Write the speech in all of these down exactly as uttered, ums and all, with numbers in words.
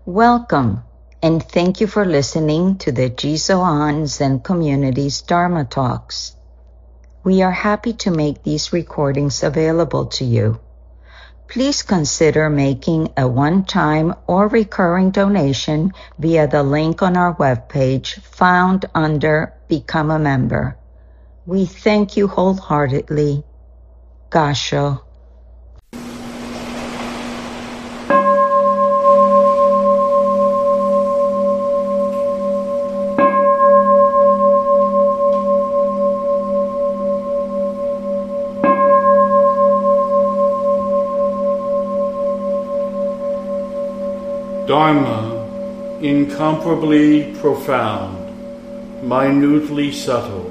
Welcome, and thank you for listening to the Jisoan Zen Community's Dharma Talks. We are happy to make these recordings available to you. Please consider making a one-time or recurring donation via the link on our webpage found under Become a Member. We thank you wholeheartedly. Gassho. Dharma, incomparably profound, minutely subtle,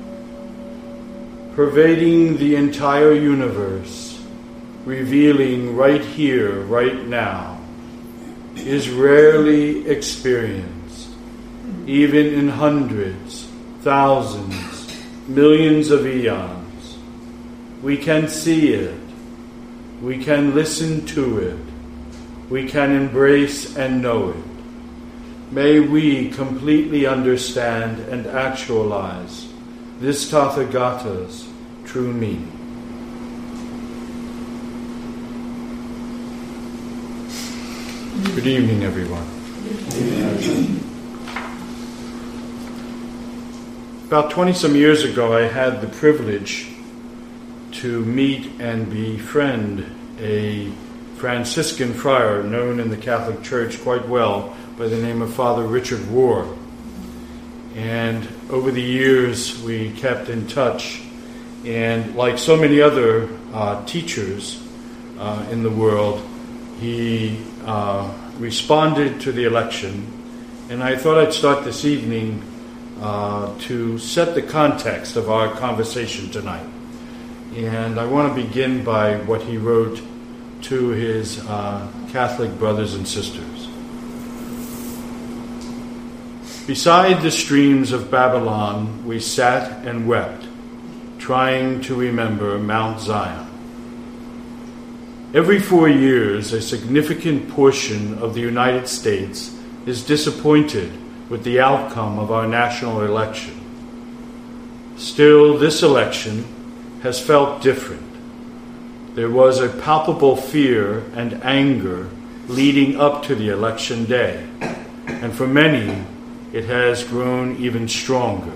pervading the entire universe, revealing right here, right now, is rarely experienced, even in hundreds, thousands, millions of eons. We can see it, we can listen to it, we can embrace and know it. May we completely understand and actualize this Tathagata's true meaning. Good evening, everyone. About twenty-some years ago, I had the privilege to meet and befriend a Franciscan friar known in the Catholic Church quite well by the name of Father Richard Rohr. And over the years we kept in touch, and like so many other uh, teachers uh, in the world, he uh, responded to the election, and I thought I'd start this evening uh, to set the context of our conversation tonight. And I want to begin by what he wrote to his uh, Catholic brothers and sisters. Beside the streams of Babylon, we sat and wept, trying to remember Mount Zion. Every four years, a significant portion of the United States is disappointed with the outcome of our national election. Still, this election has felt different. There was a palpable fear and anger leading up to the election day, and for many, it has grown even stronger.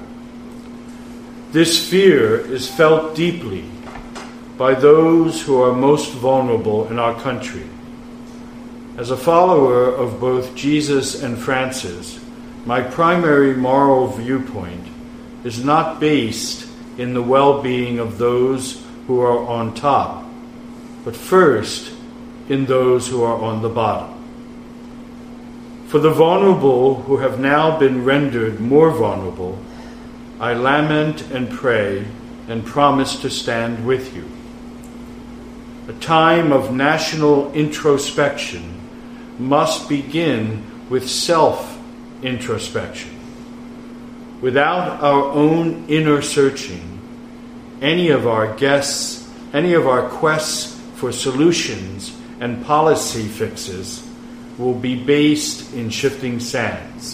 This fear is felt deeply by those who are most vulnerable in our country. As a follower of both Jesus and Francis, my primary moral viewpoint is not based in the well-being of those who are on top, but first in those who are on the bottom. For the vulnerable who have now been rendered more vulnerable, I lament and pray and promise to stand with you. A time of national introspection must begin with self-introspection. Without our own inner searching, any of our guests, any of our quests for solutions and policy fixes will be based in shifting sands.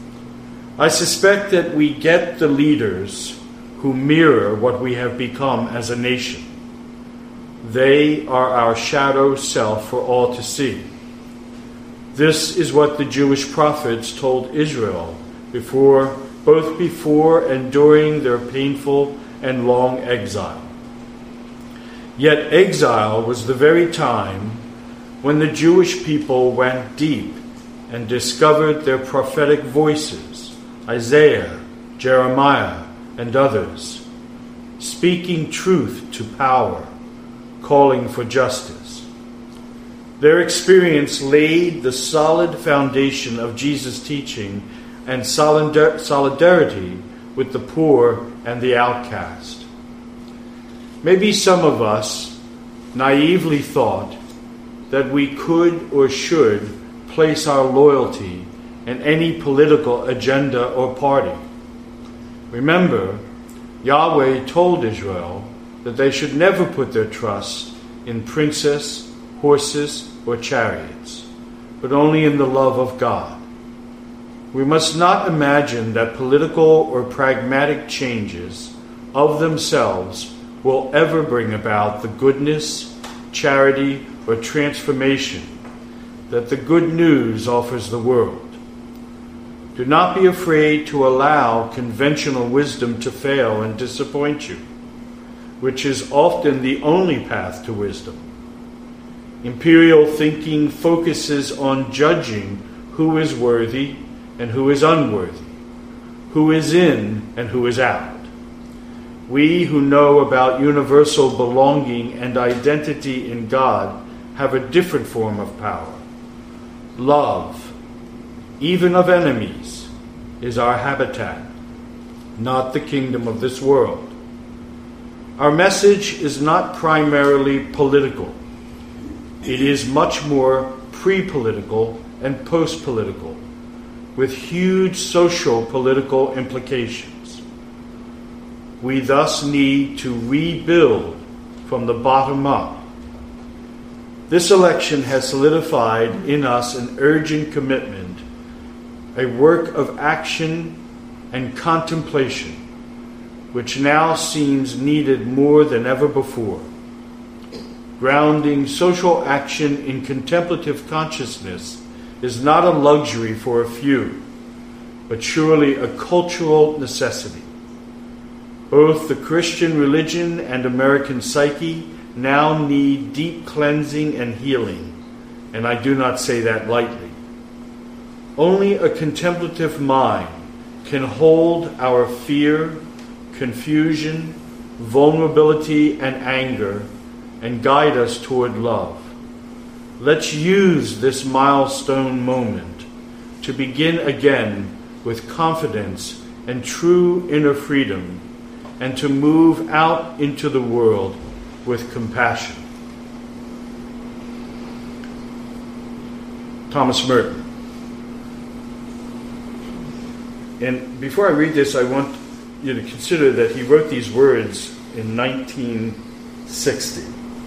I suspect that we get the leaders who mirror what we have become as a nation. They are our shadow self for all to see. This is what the Jewish prophets told Israel before, both before and during their painful and long exile. Yet exile was the very time when the Jewish people went deep and discovered their prophetic voices, Isaiah, Jeremiah, and others, speaking truth to power, calling for justice. Their experience laid the solid foundation of Jesus' teaching and solidar- solidarity with the poor and the outcast. Maybe some of us naively thought that we could or should place our loyalty in any political agenda or party. Remember, Yahweh told Israel that they should never put their trust in princes, horses, or chariots, but only in the love of God. We must not imagine that political or pragmatic changes of themselves will ever bring about the goodness, charity, or transformation that the good news offers the world. Do not be afraid to allow conventional wisdom to fail and disappoint you, which is often the only path to wisdom. Imperial thinking focuses on judging who is worthy and who is unworthy, who is in and who is out. We who know about universal belonging and identity in God have a different form of power. Love, even of enemies, is our habitat, not the kingdom of this world. Our message is not primarily political. It is much more pre-political and post-political, with huge social political implications. We thus need to rebuild from the bottom up. This election has solidified in us an urgent commitment, a work of action and contemplation, which now seems needed more than ever before. Grounding social action in contemplative consciousness is not a luxury for a few, but surely a cultural necessity. Both the Christian religion and American psyche now need deep cleansing and healing, and I do not say that lightly. Only a contemplative mind can hold our fear, confusion, vulnerability, and anger and guide us toward love. Let's use this milestone moment to begin again with confidence and true inner freedom, and to move out into the world with compassion. Thomas Merton. And before I read this, I want you to consider that he wrote these words in nineteen sixty.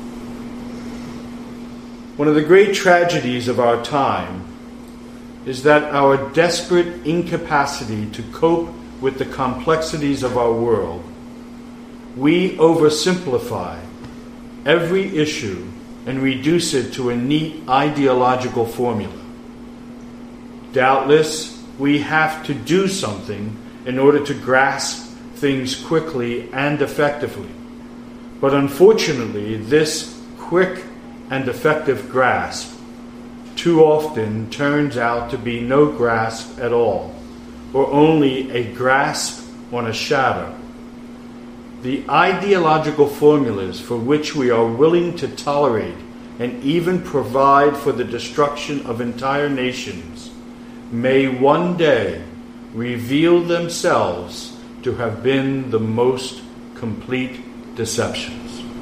One of the great tragedies of our time is that our desperate incapacity to cope with the complexities of our world, we oversimplify every issue and reduce it to a neat ideological formula. Doubtless, we have to do something in order to grasp things quickly and effectively. But unfortunately, this quick and effective grasp too often turns out to be no grasp at all, or only a grasp on a shadow. The ideological formulas for which we are willing to tolerate and even provide for the destruction of entire nations may one day reveal themselves to have been the most complete deceptions.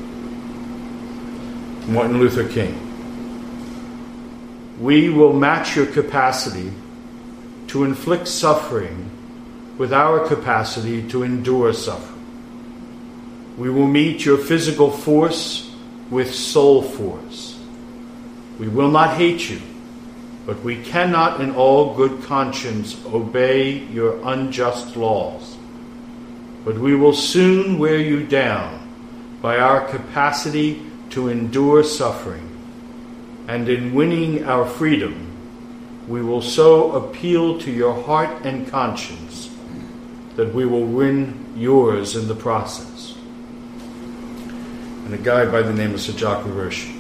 Martin Luther King. We will match your capacity to inflict suffering with our capacity to endure suffering. We will meet your physical force with soul force. We will not hate you, but we cannot in all good conscience obey your unjust laws. But we will soon wear you down by our capacity to endure suffering, and in winning our freedom, we will so appeal to your heart and conscience that we will win yours in the process. And a guy by the name of Sajaku Roshi.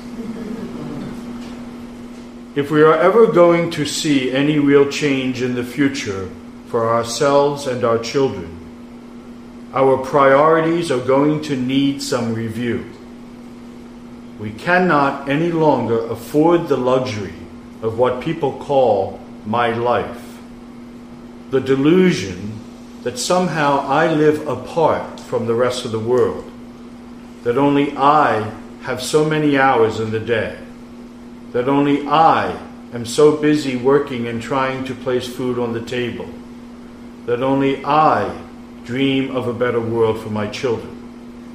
If we are ever going to see any real change in the future for ourselves and our children, our priorities are going to need some review. We cannot any longer afford the luxury of what people call my life. The delusion that somehow I live apart from the rest of the world, that only I have so many hours in the day, that only I am so busy working and trying to place food on the table, that only I dream of a better world for my children.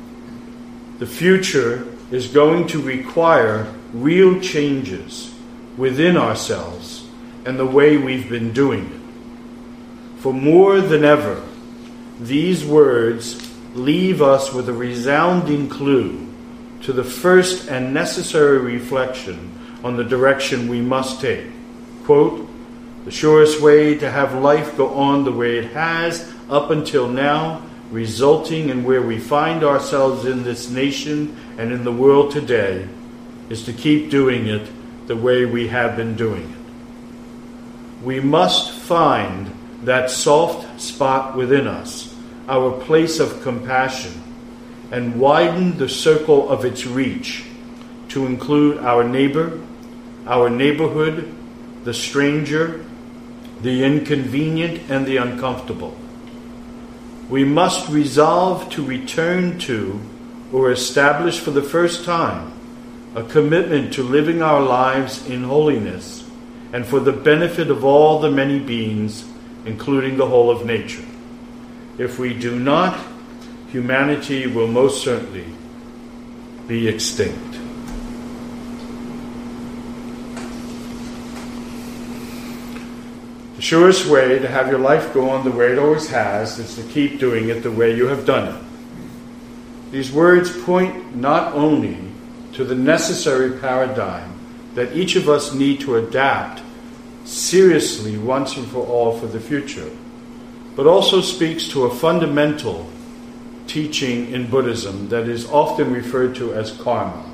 The future is going to require real changes within ourselves and the way we've been doing it. For more than ever, these words leave us with a resounding clue to the first and necessary reflection on the direction we must take. Quote, "The surest way to have life go on the way it has up until now, resulting in where we find ourselves in this nation and in the world today, is to keep doing it the way we have been doing it. We must find that soft spot within us, our place of compassion, and widen the circle of its reach to include our neighbor, our neighborhood, the stranger, the inconvenient, and the uncomfortable. We must resolve to return to, or establish for the first time, a commitment to living our lives in holiness and for the benefit of all the many beings, including the whole of nature. If we do not, humanity will most certainly be extinct." The surest way to have your life go on the way it always has is to keep doing it the way you have done it. These words point not only to the necessary paradigm that each of us need to adapt seriously once and for all for the future, but also speaks to a fundamental teaching in Buddhism that is often referred to as karma.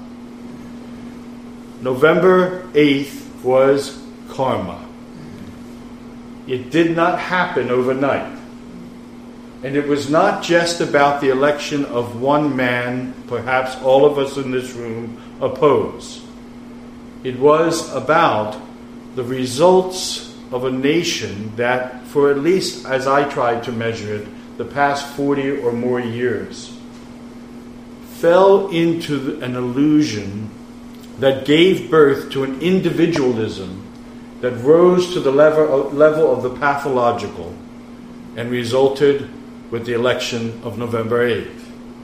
November eighth was karma. It did not happen overnight. And it was not just about the election of one man, perhaps all of us in this room oppose. It was about the results of a nation that, for at least as I tried to measure it, the past forty or more years, fell into an illusion that gave birth to an individualism that rose to the level, level of the pathological and resulted with the election of November eighth.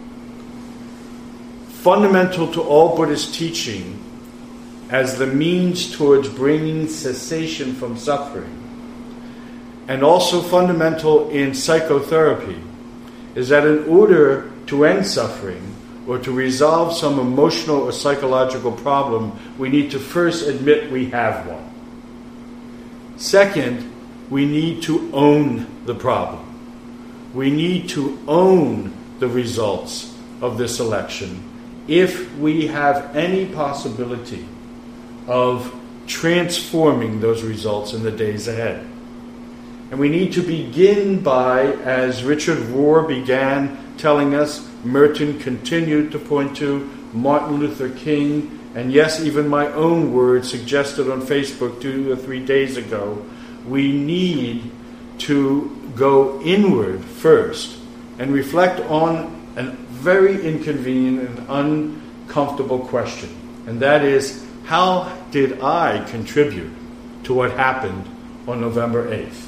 Fundamental to all Buddhist teaching as the means towards bringing cessation from suffering, and also fundamental in psychotherapy, is that in order to end suffering or to resolve some emotional or psychological problem, we need to first admit we have one. Second, we need to own the problem. We need to own the results of this election if we have any possibility of transforming those results in the days ahead. And we need to begin by, as Richard Rohr began telling us, Merton continued to point to, Martin Luther King, and yes, even my own words suggested on Facebook two or three days ago, we need to go inward first and reflect on a very inconvenient and uncomfortable question. And that is, how did I contribute to what happened on November eighth?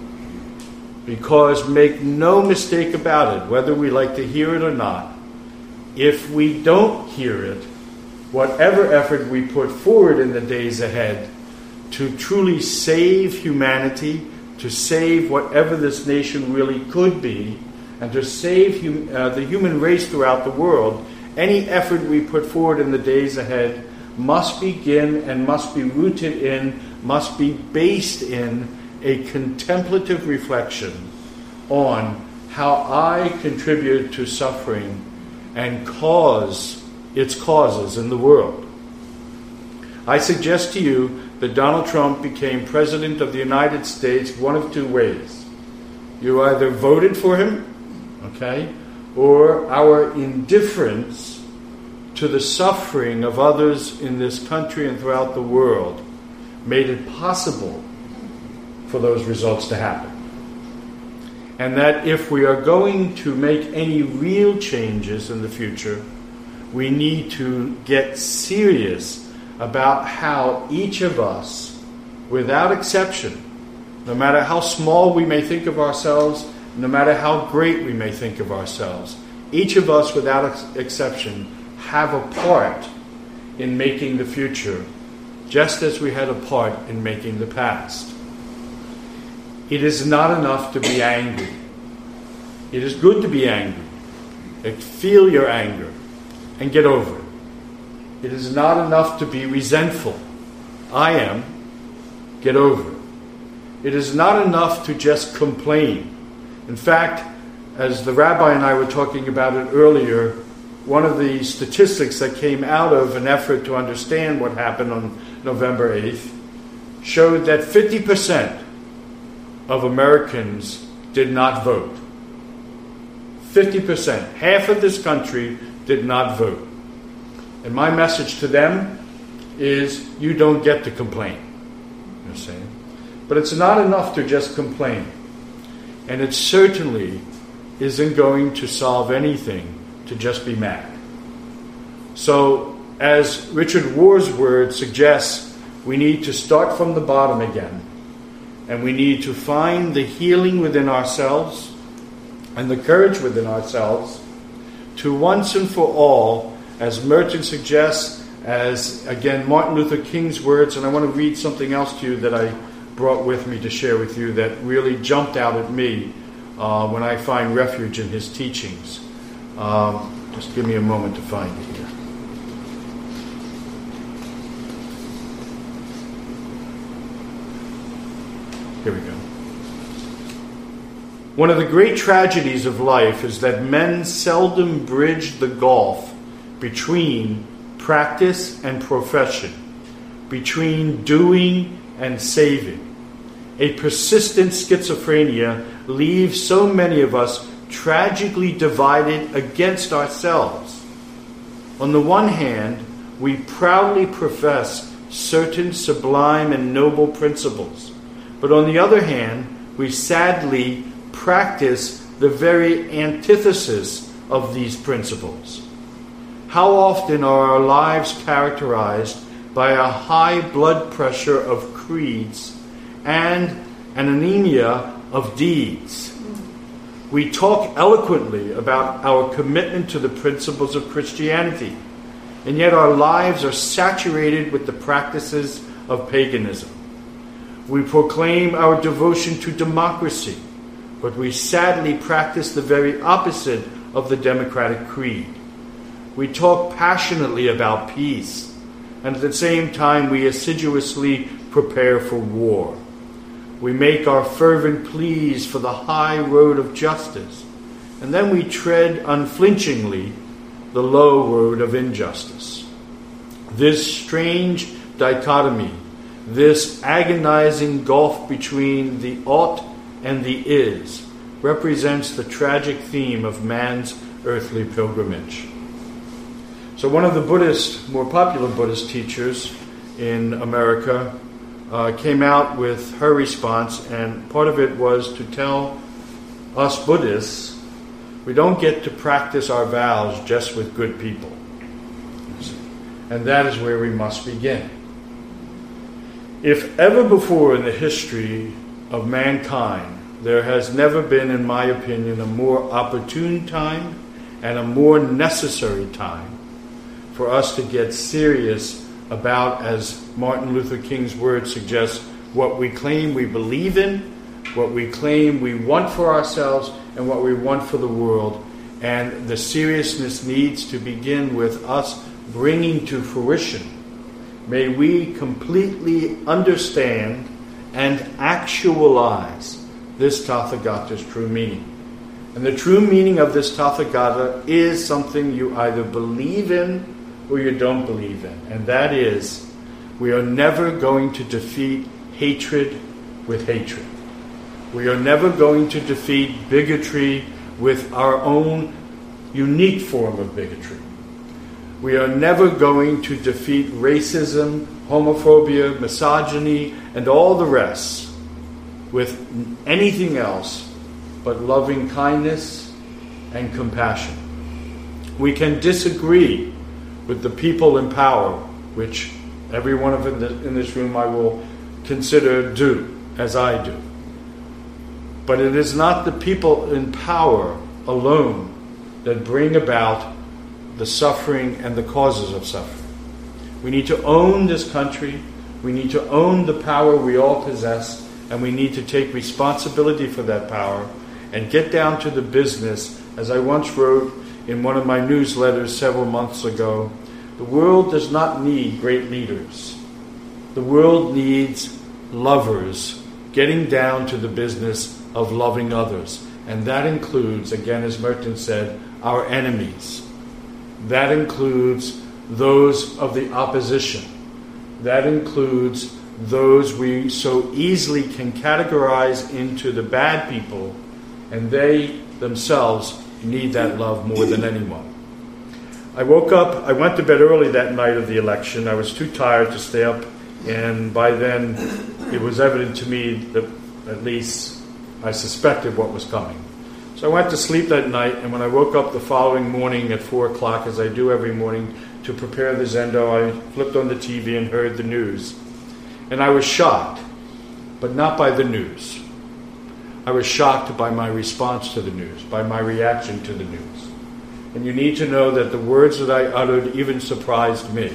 Because make no mistake about it, whether we like to hear it or not, if we don't hear it, whatever effort we put forward in the days ahead to truly save humanity, to save whatever this nation really could be, and to save hum- uh, the human race throughout the world, any effort we put forward in the days ahead must begin and must be rooted in, must be based in a contemplative reflection on how I contribute to suffering and cause its causes in the world. I suggest to you that Donald Trump became President of the United States one of two ways. You either voted for him, okay, or our indifference to the suffering of others in this country and throughout the world made it possible for those results to happen. And that if we are going to make any real changes in the future, we need to get serious about how each of us, without exception, no matter how small we may think of ourselves, no matter how great we may think of ourselves, each of us, without ex- exception, have a part in making the future just as we had a part in making the past. It is not enough to be angry. It is good to be angry. Feel your anger and get over it. It is not enough to be resentful. I am. Get over it. It is not enough to just complain. In fact, as the rabbi and I were talking about it earlier, one of the statistics that came out of an effort to understand what happened on November eighth showed that fifty percent of Americans did not vote. fifty percent. Half of this country did not vote. And my message to them is, you don't get to complain. You're saying? But it's not enough to just complain. And it certainly isn't going to solve anything to just be mad. So, as Richard Rohr's word suggests, we need to start from the bottom again. And we need to find the healing within ourselves and the courage within ourselves to once and for all, as Merton suggests, as again Martin Luther King's words, and I want to read something else to you that I brought with me to share with you that really jumped out at me uh, when I find refuge in his teachings. Um, just give me a moment to find it here. Here we go. One of the great tragedies of life is that men seldom bridge the gulf between practice and profession, between doing and saving. A persistent schizophrenia leaves so many of us tragically divided against ourselves. On the one hand, we proudly profess certain sublime and noble principles, but on the other hand, we sadly practice the very antithesis of these principles. How often are our lives characterized by a high blood pressure of creeds and an anemia of deeds? We talk eloquently about our commitment to the principles of Christianity, and yet our lives are saturated with the practices of paganism. We proclaim our devotion to democracy, but we sadly practice the very opposite of the democratic creed. We talk passionately about peace, and at the same time we assiduously prepare for war. We make our fervent pleas for the high road of justice, and then we tread unflinchingly the low road of injustice. This strange dichotomy, this agonizing gulf between the ought and the is, represents the tragic theme of man's earthly pilgrimage. So one of the Buddhist, more popular Buddhist teachers in America uh, came out with her response, and part of it was to tell us Buddhists we don't get to practice our vows just with good people. And that is where we must begin. If ever before in the history of mankind, there has never been, in my opinion, a more opportune time and a more necessary time for us to get serious about, as Martin Luther King's words suggest, what we claim we believe in, what we claim we want for ourselves, and what we want for the world. And the seriousness needs to begin with us bringing to fruition. May we completely understand and actualize this Tathagata's true meaning. And the true meaning of this Tathagata is something you either believe in or you don't believe in. And that is, we are never going to defeat hatred with hatred. We are never going to defeat bigotry with our own unique form of bigotry. We are never going to defeat racism, homophobia, misogyny, and all the rest with anything else but loving kindness and compassion. We can disagree with the people in power, which every one of them in this room I will consider do, as I do. But it is not the people in power alone that bring about the suffering and the causes of suffering. We need to own this country. We need to own the power we all possess, and we need to take responsibility for that power and get down to the business. As I once wrote in one of my newsletters several months ago, the world does not need great leaders. The world needs lovers getting down to the business of loving others. And that includes, again, as Merton said, our enemies. That includes those of the opposition. That includes those we so easily can categorize into the bad people, and they themselves need that love more than anyone. I woke up, I went to bed early that night of the election. I was too tired to stay up, and by then it was evident to me that at least I suspected what was coming. So I went to sleep that night, and when I woke up the following morning at four o'clock, as I do every morning, to prepare the Zendo, I flipped on the T V and heard the news. And I was shocked, but not by the news. I was shocked by my response to the news, by my reaction to the news. And you need to know that the words that I uttered even surprised me.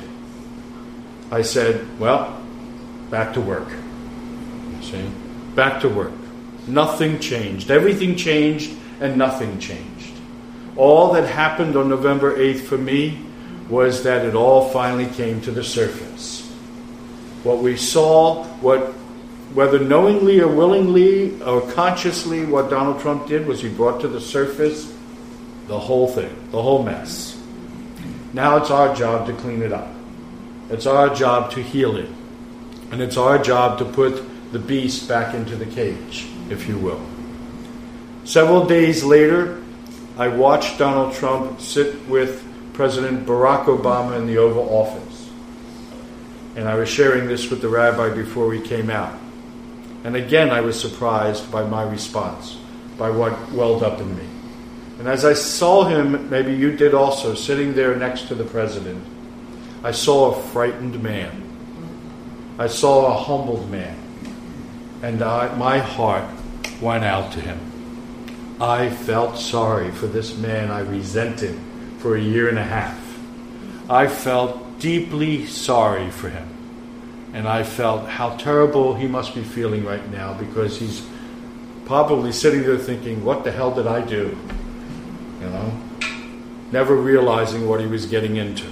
I said, well, back to work. You see? Back to work. Nothing changed. Everything changed and nothing changed. All that happened on November eighth for me was that it all finally came to the surface. What we saw, what, whether knowingly or willingly or consciously, what Donald Trump did was he brought to the surface the whole thing, the whole mess. Now it's our job to clean it up. It's our job to heal it. And it's our job to put the beast back into the cage, if you will. Several days later, I watched Donald Trump sit with President Barack Obama in the Oval Office. And I was sharing this with the rabbi before we came out. And again, I was surprised by my response, by what welled up in me. And as I saw him, maybe you did also, sitting there next to the president, I saw a frightened man. I saw a humbled man. And I, my heart went out to him. I felt sorry for this man I resented for a year and a half. I felt deeply sorry for him. And I felt how terrible he must be feeling right now, because he's probably sitting there thinking, what the hell did I do? You know? Never realizing what he was getting into.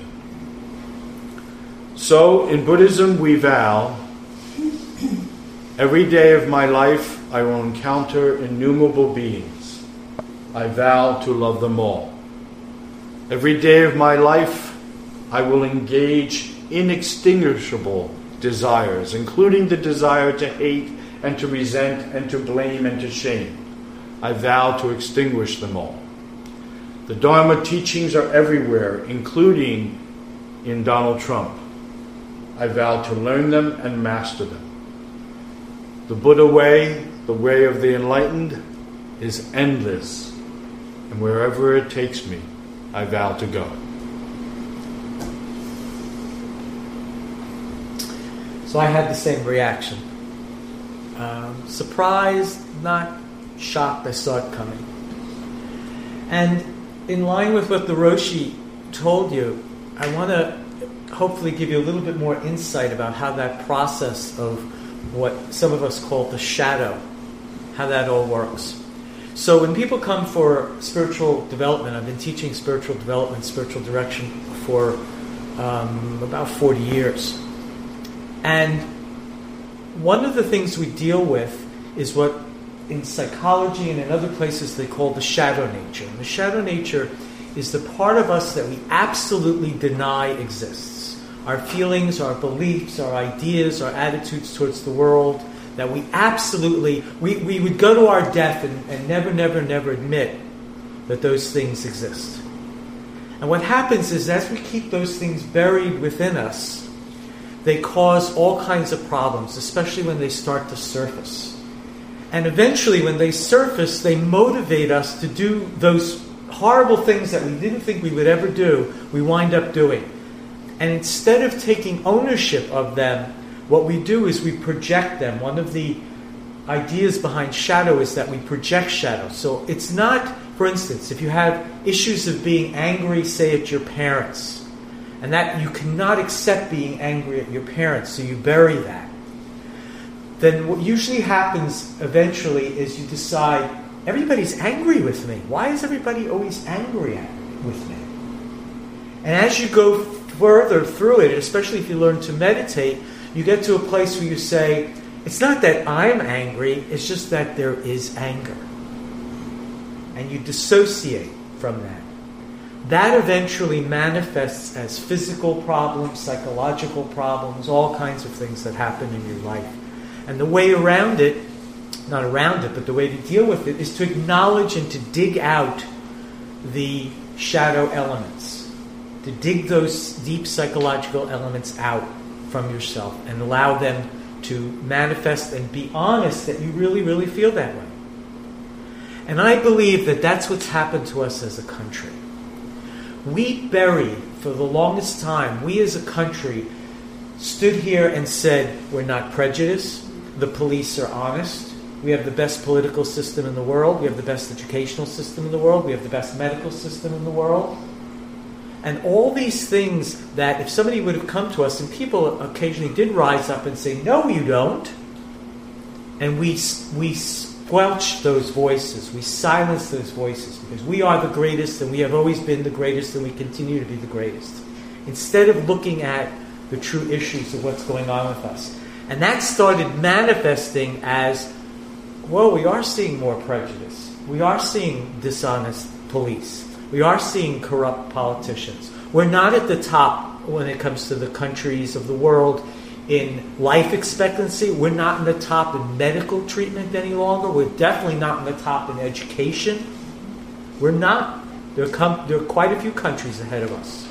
So, in Buddhism, we vow, every day of my life I will encounter innumerable beings. I vow to love them all. Every day of my life I will engage inextinguishable desires, including the desire to hate and to resent and to blame and to shame. I vow to extinguish them all. The Dharma teachings are everywhere, including in Donald Trump. I vow to learn them and master them. The Buddha way, the way of the enlightened, is endless, and wherever it takes me, I vow to go. So I had the same reaction. Um, surprised, not shocked, I saw it coming. And in line with what the Roshi told you, I want to hopefully give you a little bit more insight about how that process of what some of us call the shadow, how that all works. So when people come for spiritual development, I've been teaching spiritual development, spiritual direction for um, about forty years. And one of the things we deal with is what in psychology and in other places they call the shadow nature. And the shadow nature is the part of us that we absolutely deny exists. Our feelings, our beliefs, our ideas, our attitudes towards the world, that we absolutely, we, we would go to our death and, and never, never, never admit that those things exist. And what happens is as we keep those things buried within us, they cause all kinds of problems, especially when they start to surface. And eventually when they surface, they motivate us to do those horrible things that we didn't think we would ever do, we wind up doing. And instead of taking ownership of them, what we do is we project them. One of the ideas behind shadow is that we project shadow. So it's not, for instance, if you have issues of being angry, say, at your parents, and that you cannot accept being angry at your parents, so you bury that. Then what usually happens eventually is you decide, everybody's angry with me. Why is everybody always angry at with me? And as you go further through it, especially if you learn to meditate, you get to a place where you say, it's not that I'm angry, it's just that there is anger. And you dissociate from that. That eventually manifests as physical problems, psychological problems, all kinds of things that happen in your life. And the way around it, not around it, but the way to deal with it is to acknowledge and to dig out the shadow elements. To dig those deep psychological elements out from yourself and allow them to manifest and be honest that you really, really feel that way. And I believe that that's what's happened to us as a country. We buried, for the longest time, we as a country stood here and said, we're not prejudiced, the police are honest, we have the best political system in the world, we have the best educational system in the world, we have the best medical system in the world. And all these things that if somebody would have come to us, and people occasionally did rise up and say, no, you don't. And we we squelched those voices. We silenced those voices because we are the greatest and we have always been the greatest and we continue to be the greatest. Instead of looking at the true issues of what's going on with us. And that started manifesting as, well, we are seeing more prejudice. We are seeing dishonest police. We are seeing corrupt politicians. We're not at the top when it comes to the countries of the world in life expectancy. We're not in the top in medical treatment any longer. We're definitely not in the top in education. We're not. There are, com- there are quite a few countries ahead of us.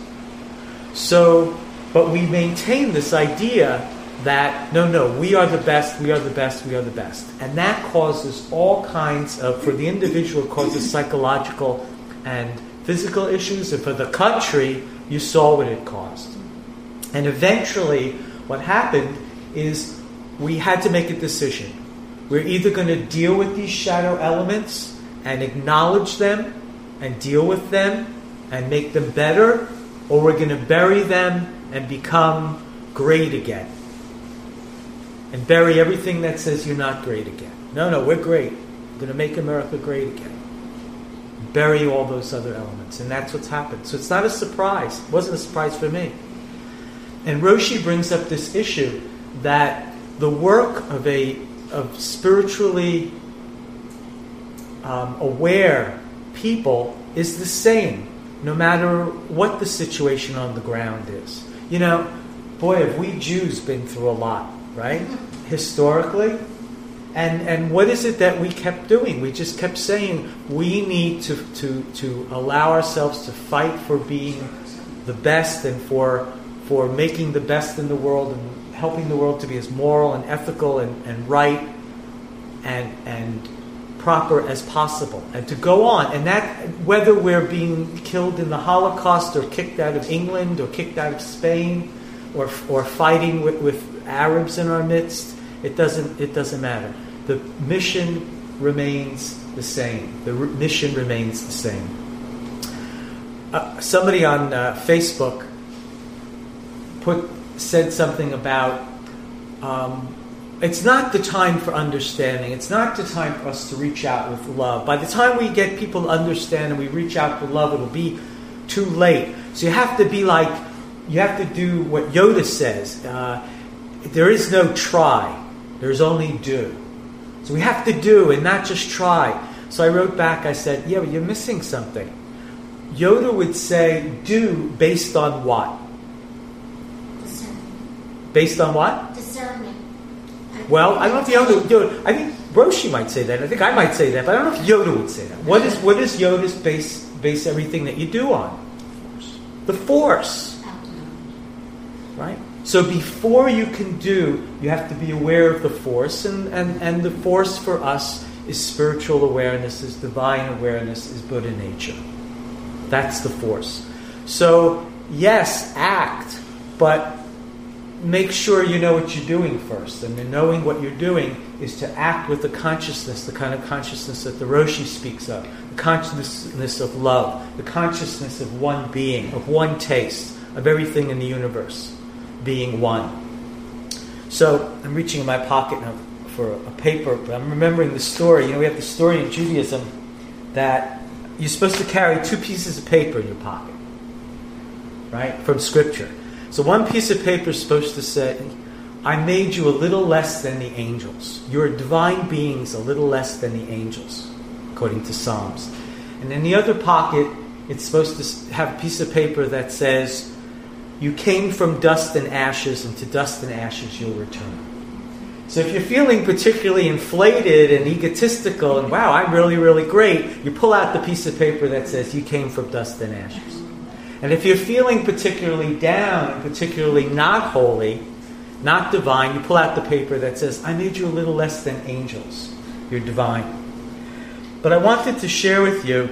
So, but we maintain this idea that, no, no, we are the best, we are the best, we are the best. And that causes all kinds of, for the individual, it causes psychological and physical issues, and for the country, you saw what it caused. And eventually, what happened is we had to make a decision. We're either going to deal with these shadow elements and acknowledge them and deal with them and make them better, or we're going to bury them and become great again. And bury everything that says you're not great again. No, no, we're great. We're going to make America great again. Bury all those other elements. And that's what's happened. So it's not a surprise. It wasn't a surprise for me. And Roshi brings up this issue that the work of a of spiritually um, aware people is the same, no matter what the situation on the ground is. You know, boy, have we Jews been through a lot, right? Historically. And and what is it that we kept doing? We just kept saying we need to, to, to allow ourselves to fight for being the best and for for making the best in the world and helping the world to be as moral and ethical and, and right and and proper as possible. And to go on. And that, whether we're being killed in the Holocaust or kicked out of England or kicked out of Spain or or fighting with, with Arabs in our midst, it doesn't it doesn't matter. The mission remains the same. The re- mission remains the same. Uh, somebody on uh, Facebook put said something about um, it's not the time for understanding. It's not the time for us to reach out with love. By the time we get people to understand and we reach out with love, it'll be too late. So you have to be like, you have to do what Yoda says. Uh, there is no try. There's only do. So we have to do and not just try. So I wrote back, I said, yeah, but you're missing something. Yoda would say, do based on what? Discernment. Based on what? Discernment. Well, I don't know if Yoda, Yoda, I think Roshi might say that. I think I might say that, but I don't know if Yoda would say that. What is what does Yoda's base base everything that you do on? The Force. Right? So before you can do, you have to be aware of the Force, and, and, and the Force for us is spiritual awareness, is divine awareness, is Buddha nature. That's the Force. So, yes, act, but make sure you know what you're doing first. And in knowing what you're doing is to act with the consciousness, the kind of consciousness that the Roshi speaks of, the consciousness of love, the consciousness of one being, of one taste, of everything in the universe being one. So I'm reaching in my pocket now for a paper, but I'm remembering the story. You know, we have the story in Judaism that you're supposed to carry two pieces of paper in your pocket, right, from Scripture. So one piece of paper is supposed to say, I made you a little less than the angels. You're divine beings a little less than the angels, according to Psalms. And in the other pocket, it's supposed to have a piece of paper that says, you came from dust and ashes, and to dust and ashes you'll return. So if you're feeling particularly inflated and egotistical, and wow, I'm really, really great, you pull out the piece of paper that says, you came from dust and ashes. And if you're feeling particularly down and particularly not holy, not divine, you pull out the paper that says, I made you a little less than angels. You're divine. But I wanted to share with you,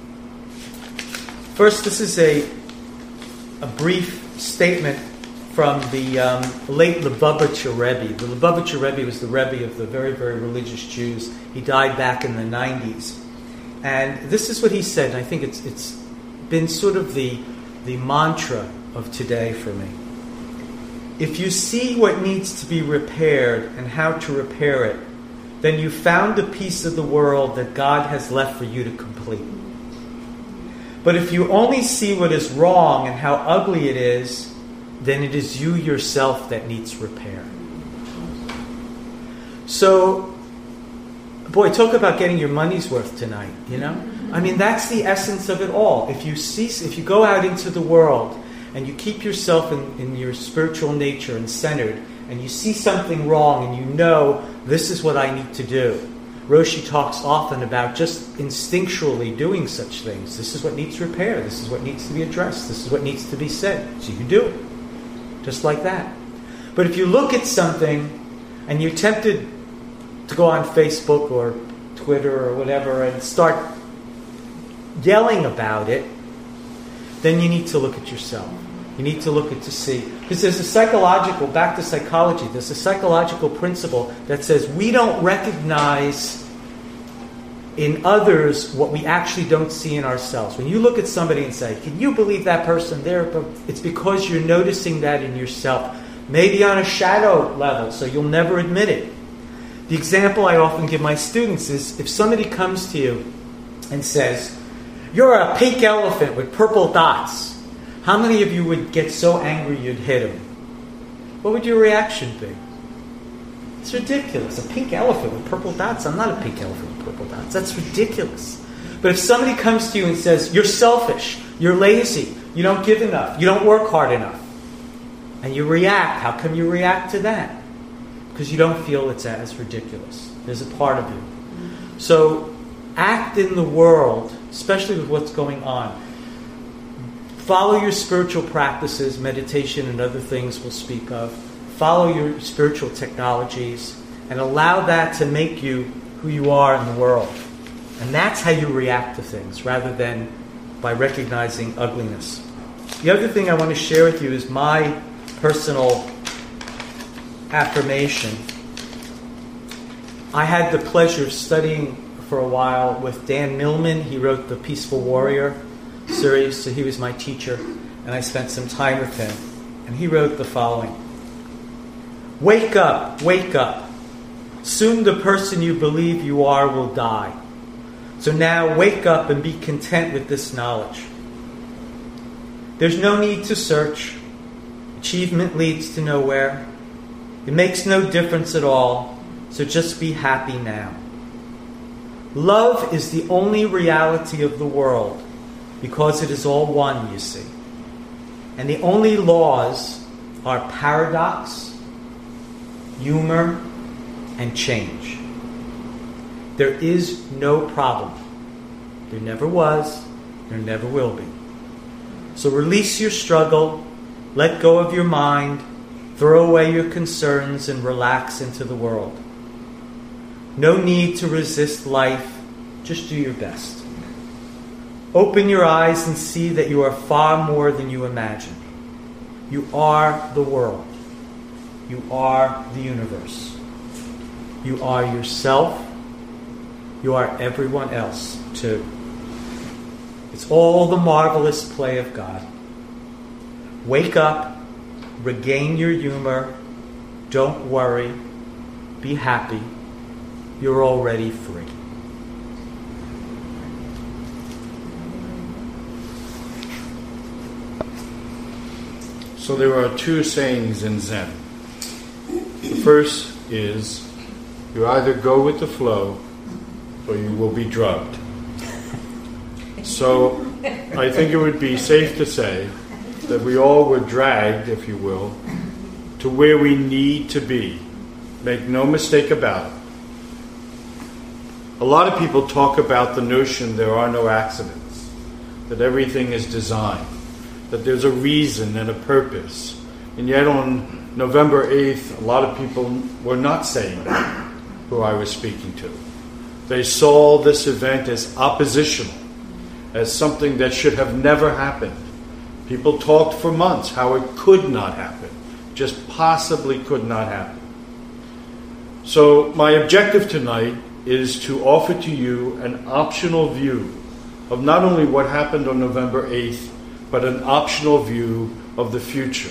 first, this is a, a brief statement from the um, late Lubavitcher Rebbe. The Lubavitcher Rebbe was the Rebbe of the very, very religious Jews. He died back in the nineties. And this is what he said, and I think it's it's been sort of the, the mantra of today for me. If you see what needs to be repaired and how to repair it, then you found a piece of the world that God has left for you to complete. But if you only see what is wrong and how ugly it is, then it is you yourself that needs repair. So, boy, talk about getting your money's worth tonight, you know? I mean, that's the essence of it all. If you see, if you go out into the world and you keep yourself in, in your spiritual nature and centered, and you see something wrong and you know, this is what I need to do. Roshi talks often about just instinctually doing such things. This is what needs repair. This is what needs to be addressed. This is what needs to be said. So you do it. Just like that. But if you look at something and you're tempted to go on Facebook or Twitter or whatever and start yelling about it, then you need to look at yourself. You need to look at to see. Because there's a psychological, back to psychology, there's a psychological principle that says we don't recognize in others what we actually don't see in ourselves. When you look at somebody and say, can you believe that person there? But it's because you're noticing that in yourself. Maybe on a shadow level, so you'll never admit it. The example I often give my students is if somebody comes to you and says, you're a pink elephant with purple dots. How many of you would get so angry you'd hit him? What would your reaction be? It's ridiculous. A pink elephant with purple dots? I'm not a pink elephant with purple dots. That's ridiculous. But if somebody comes to you and says, you're selfish, you're lazy, you don't give enough, you don't work hard enough, and you react, how come you react to that? Because you don't feel it's as ridiculous. There's a part of you. So act in the world, especially with what's going on. Follow your spiritual practices, meditation and other things we'll speak of. Follow your spiritual technologies and allow that to make you who you are in the world. And that's how you react to things rather than by recognizing ugliness. The other thing I want to share with you is my personal affirmation. I had the pleasure of studying for a while with Dan Millman. He wrote the Peaceful Warrior series, so he was my teacher, and I spent some time with him. And he wrote the following. Wake up, wake up. Soon the person you believe you are will die. So now wake up and be content with this knowledge. There's no need to search. Achievement leads to nowhere. It makes no difference at all, so just be happy now. Love is the only reality of the world, because it is all one, you see. And the only laws are paradox, humor, and change. There is no problem. There never was, there never will be. So release your struggle, let go of your mind, throw away your concerns, and relax into the world. No need to resist life, just do your best. Open your eyes and see that you are far more than you imagine. You are the world. You are the universe. You are yourself. You are everyone else, too. It's all the marvelous play of God. Wake up, regain your humor, don't worry, be happy. You're already free. So there are two sayings in Zen. The first is, you either go with the flow or you will be drugged. So I think it would be safe to say that we all were dragged, if you will, to where we need to be. Make no mistake about it. A lot of people talk about the notion there are no accidents, that everything is designed, that there's a reason and a purpose. And yet on November eighth, a lot of people were not saying that, who I was speaking to. They saw this event as oppositional, as something that should have never happened. People talked for months how it could not happen, just possibly could not happen. So my objective tonight is to offer to you an optional view of not only what happened on November eighth, but an optional view of the future.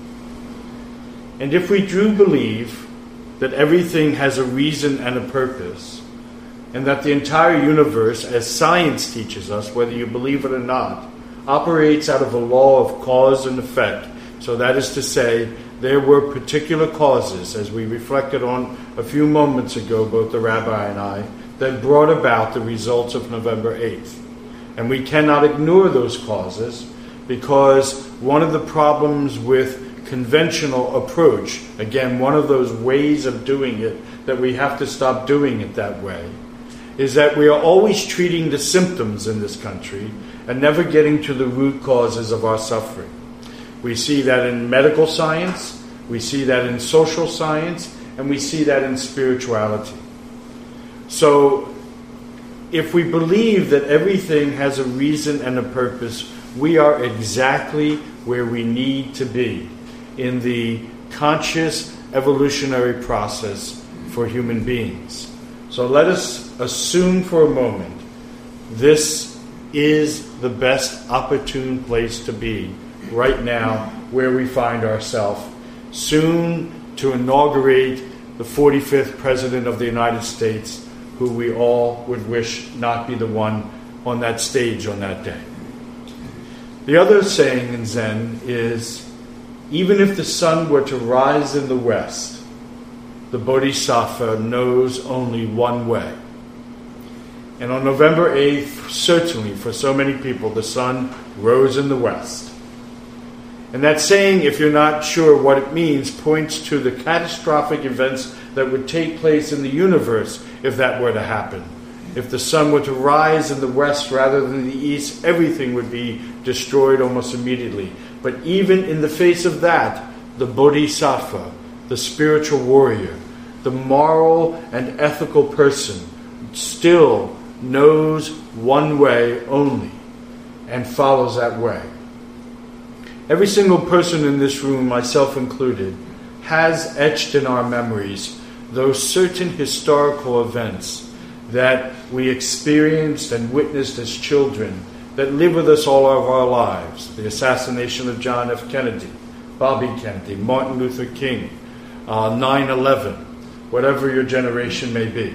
And if we do believe that everything has a reason and a purpose, and that the entire universe, as science teaches us, whether you believe it or not, operates out of a law of cause and effect, so that is to say, there were particular causes, as we reflected on a few moments ago, both the rabbi and I, that brought about the results of November eighth. And we cannot ignore those causes, because one of the problems with conventional approach, again, one of those ways of doing it, that we have to stop doing it that way, is that we are always treating the symptoms in this country and never getting to the root causes of our suffering. We see that in medical science, we see that in social science, and we see that in spirituality. So, if we believe that everything has a reason and a purpose, we are exactly where we need to be in the conscious evolutionary process for human beings. So let us assume for a moment this is the best opportune place to be right now where we find ourselves, soon to inaugurate the forty-fifth President of the United States, who we all would wish not be the one on that stage on that day. The other saying in Zen is, even if the sun were to rise in the west, the Bodhisattva knows only one way. And on November eighth, certainly for so many people, the sun rose in the west. And that saying, if you're not sure what it means, points to the catastrophic events that would take place in the universe if that were to happen. If the sun were to rise in the west rather than the east, everything would be destroyed almost immediately. But even in the face of that, the Bodhisattva, the spiritual warrior, the moral and ethical person, still knows one way only and follows that way. Every single person in this room, myself included, has etched in our memories those certain historical events that we experienced and witnessed as children that live with us all of our lives. The assassination of John F. Kennedy, Bobby Kennedy, Martin Luther King, uh, nine eleven, whatever your generation may be.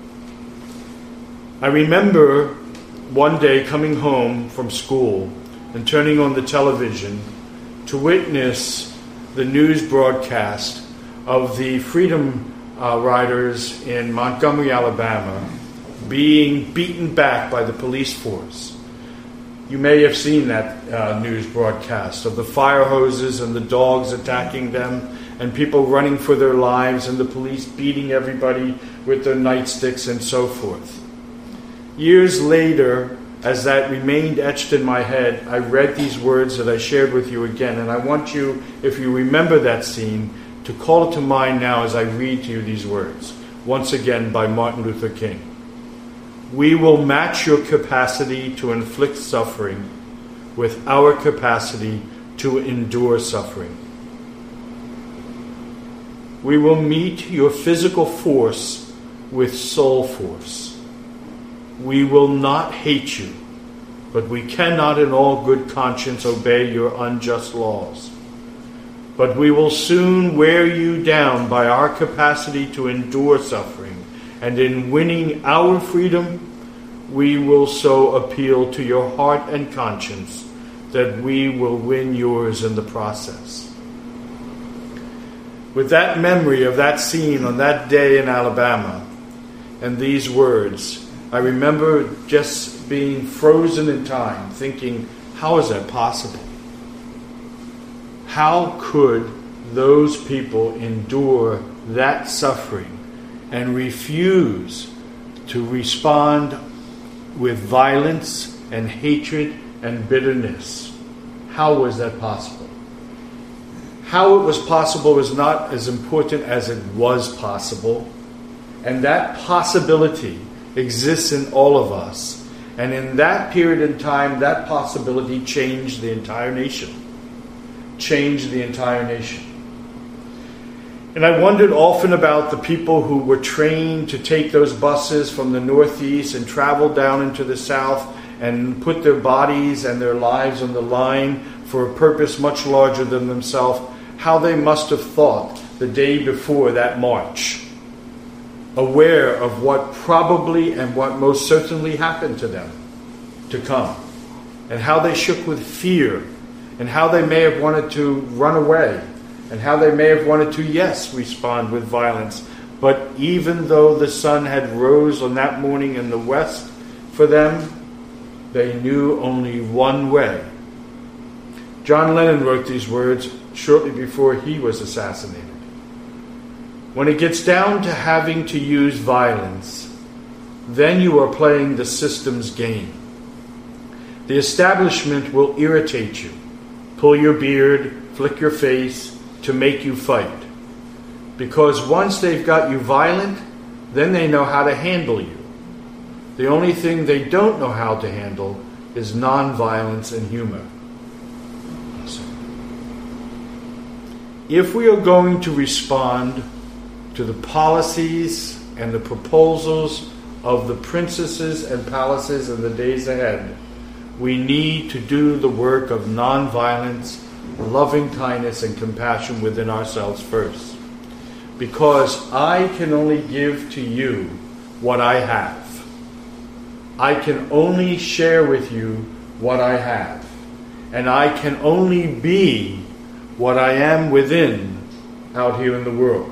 I remember one day coming home from school and turning on the television to witness the news broadcast of the Freedom uh, Riders in Montgomery, Alabama, being beaten back by the police force. You may have seen that uh, news broadcast of the fire hoses and the dogs attacking them and people running for their lives and the police beating everybody with their nightsticks and so forth. Years later, as that remained etched in my head, I read these words that I shared with you again. And I want you, if you remember that scene, to call it to mind now as I read to you these words, once again by Martin Luther King. We will match your capacity to inflict suffering with our capacity to endure suffering. We will meet your physical force with soul force. We will not hate you, but we cannot in all good conscience obey your unjust laws. but we will soon wear you down by our capacity to endure suffering, and in winning our freedom, we will so appeal to your heart and conscience that we will win yours in the process. With that memory of that scene on that day in Alabama and these words, I remember just being frozen in time, thinking, how is that possible? How could those people endure that suffering and refuse to respond with violence and hatred and bitterness? How was that possible? How it was possible is not as important as it was possible. And that possibility exists in all of us. And in that period in time, that possibility changed the entire nation. Changed the entire nation. And I wondered often about the people who were trained to take those buses from the Northeast and travel down into the South and put their bodies and their lives on the line for a purpose much larger than themselves, how they must have thought the day before that march, aware of what probably and what most certainly happened to them to come, and how they shook with fear, and how they may have wanted to run away, and how they may have wanted to, yes, respond with violence. But even though the sun had rose on that morning in the west for them, they knew only one way. John Lennon wrote these words shortly before he was assassinated. When it gets down to having to use violence, then you are playing the system's game. The establishment will irritate you, pull your beard, flick your face to make you fight. Because once they've got you violent, then they know how to handle you. The only thing they don't know how to handle is nonviolence and humor. If we are going to respond to the policies and the proposals of the princesses and palaces in the days ahead, we need to do the work of nonviolence, loving kindness, and compassion within ourselves first. Because I can only give to you what I have. I can only share with you what I have. And I can only be what I am within out here in the world.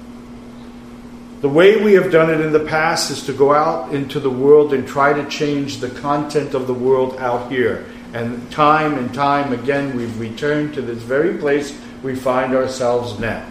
The way we have done it in the past is to go out into the world and try to change the content of the world out here. And time and time again we've returned to this very place we find ourselves now.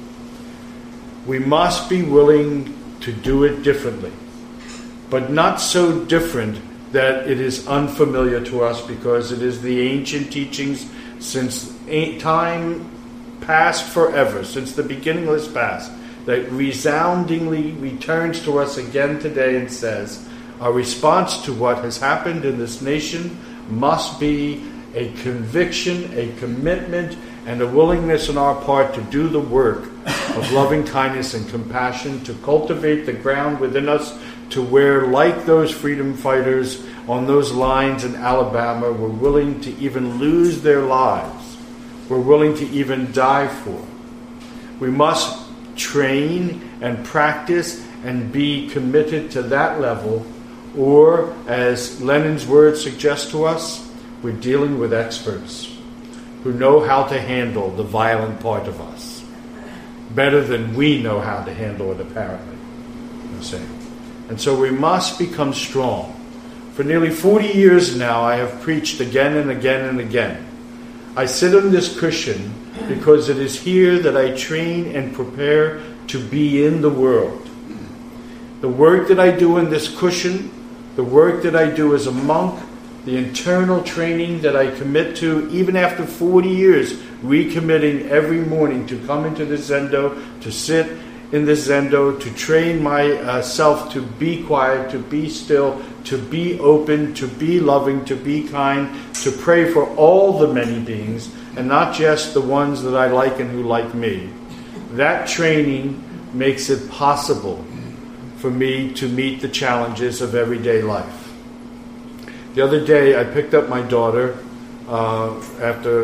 We must be willing to do it differently, but not so different that it is unfamiliar to us, because it is the ancient teachings since time past forever, since the beginningless past, that resoundingly returns to us again today and says, our response to what has happened in this nation must be a conviction, a commitment, and a willingness on our part to do the work of loving kindness and compassion, to cultivate the ground within us to where, like those freedom fighters on those lines in Alabama, were willing to even lose their lives, were willing to even die for. We must train and practice and be committed to that level, or, as Lenin's words suggest to us, we're dealing with experts who know how to handle the violent part of us better than we know how to handle it, apparently. You see? And so we must become strong. For nearly forty years now, I have preached again and again and again. I sit on this cushion because it is here that I train and prepare to be in the world. The work that I do in this cushion, the work that I do as a monk, the internal training that I commit to, even after forty years, recommitting every morning to come into the Zendo, to sit in the Zendo, to train myself to be quiet, to be still, to be open, to be loving, to be kind, to pray for all the many beings, and not just the ones that I like and who like me. That training makes it possible for me to meet the challenges of everyday life. The other day, I picked up my daughter uh, after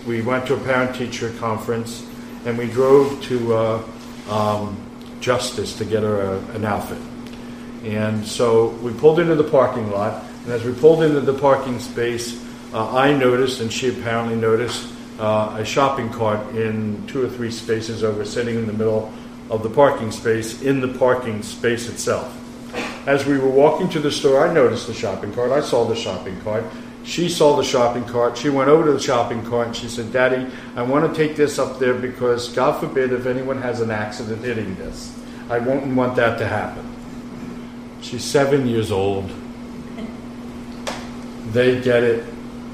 we went to a parent-teacher conference, and we drove to uh, um, Justice to get her a, an outfit. And so we pulled into the parking lot, and as we pulled into the parking space, uh, I noticed, and she apparently noticed, uh, a shopping cart in two or three spaces over, sitting in the middle of the parking space, in the parking space itself. As we were walking to the store, I noticed the shopping cart. I saw the shopping cart. She saw the shopping cart. She went over to the shopping cart and she said, "Daddy, I want to take this up there because, God forbid, if anyone has an accident hitting this, I won't want that to happen." She's seven years old. They get it.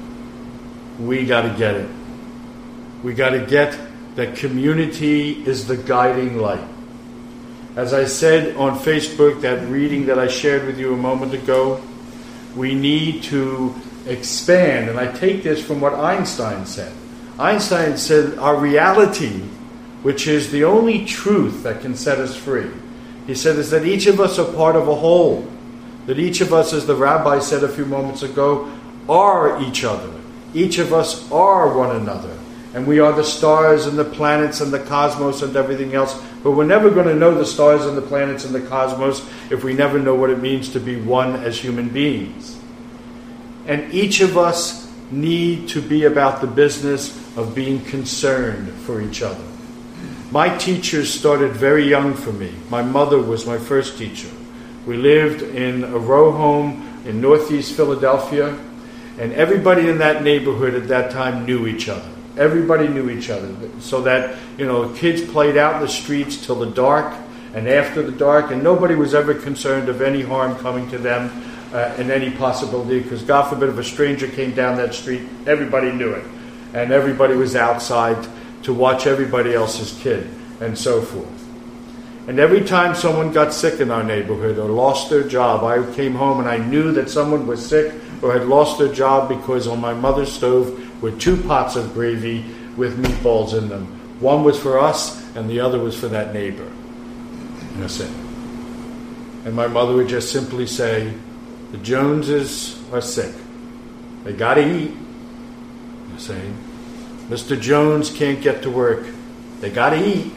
We got to get it. We got to get that community is the guiding light. As I said on Facebook, that reading that I shared with you a moment ago, we need to expand. And I take this from what Einstein said. Einstein said our reality, which is the only truth that can set us free, he said, is that each of us are part of a whole. That each of us, as the rabbi said a few moments ago, are each other. Each of us are one another. And we are the stars and the planets and the cosmos and everything else. But we're never going to know the stars and the planets and the cosmos if we never know what it means to be one as human beings. And each of us need to be about the business of being concerned for each other. My teachers started very young for me. My mother was my first teacher. We lived in a row home in northeast Philadelphia, and everybody in that neighborhood at that time knew each other. Everybody knew each other, so that, you know, kids played out in the streets till the dark and after the dark, and nobody was ever concerned of any harm coming to them uh, in any possibility, because God forbid if a stranger came down that street, everybody knew it, and everybody was outside to watch everybody else's kid, and so forth. And every time someone got sick in our neighborhood or lost their job, I came home and I knew that someone was sick or had lost their job because on my mother's stove were two pots of gravy with meatballs in them. One was for us, and the other was for that neighbor. And that's it. And my mother would just simply say, "The Joneses are sick. They got to eat." I say, "Mister Jones can't get to work. They got to eat."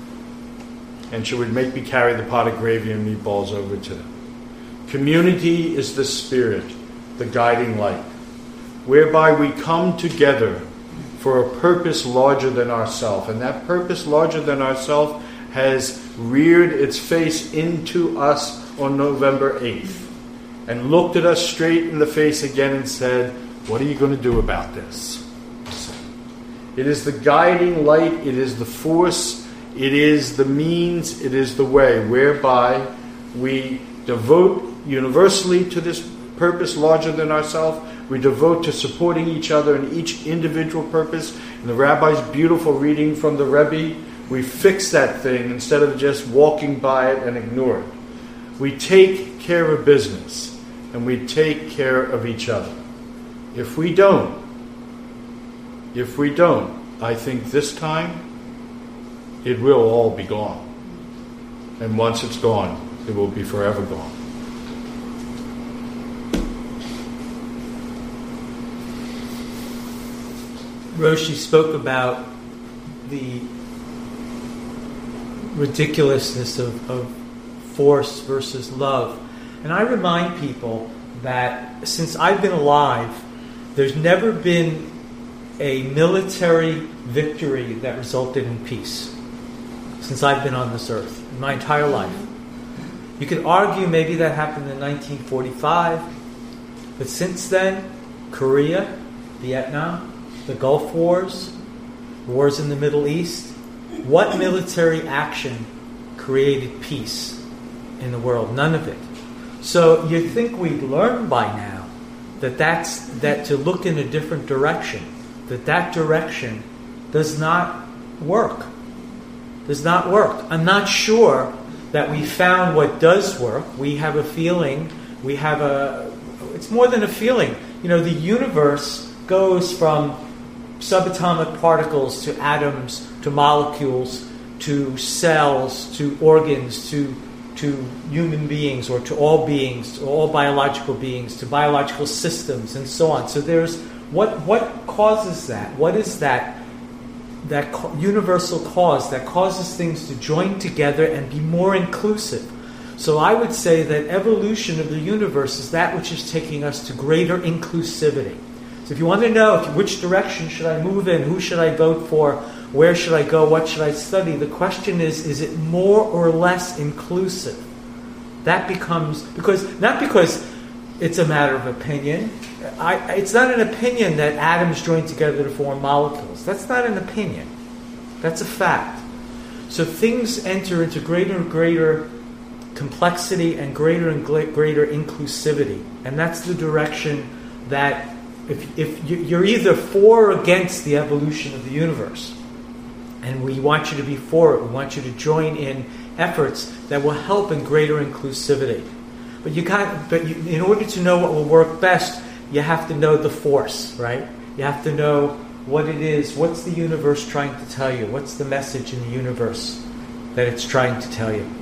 And she would make me carry the pot of gravy and meatballs over to them. Community is the spirit, the guiding light, whereby we come together for a purpose larger than ourselves. And that purpose larger than ourselves has reared its face into us on November eighth and looked at us straight in the face again and said, "What are you going to do about this?" It is the guiding light, it is the force, it is the means, it is the way whereby we devote universally to this purpose larger than ourselves. We devote to supporting each other in each individual purpose. In the rabbi's beautiful reading from the Rebbe, we fix that thing instead of just walking by it and ignore it. We take care of business and we take care of each other. If we don't, if we don't, I think this time it will all be gone. And once it's gone, it will be forever gone. Roshi spoke about the ridiculousness of, of force versus love. And I remind people that since I've been alive, there's never been a military victory that resulted in peace since I've been on this earth, in my entire life. You could argue maybe that happened in nineteen forty-five, but since then, Korea, Vietnam, the Gulf Wars, wars in the Middle East, what military action created peace in the world? None of it. So you think we'd learn by now that that's that to look in a different direction, that that direction does not work. Does not work. I'm not sure that we found what does work. We have a feeling, we have a, it's more than a feeling. You know, the universe goes from subatomic particles to atoms to molecules to cells to organs to to human beings or to all beings, to all biological beings, to biological systems and so on. So there's What what causes that? What is that that co- universal cause that causes things to join together and be more inclusive? So I would say that evolution of the universe is that which is taking us to greater inclusivity. So if you want to know if, which direction should I move in, who should I vote for, where should I go, what should I study, the question is, is it more or less inclusive? That becomes, because not because it's a matter of opinion. I, it's not an opinion that atoms join together to form molecules. That's not an opinion. That's a fact. So things enter into greater and greater complexity and greater and greater inclusivity. And that's the direction that if, if you're either for or against the evolution of the universe. And we want you to be for it. We want you to join in efforts that will help in greater inclusivity. But you got, but you, in order to know what will work best, you have to know the force, right? You have to know what it is. What's the universe trying to tell you? What's the message in the universe that it's trying to tell you?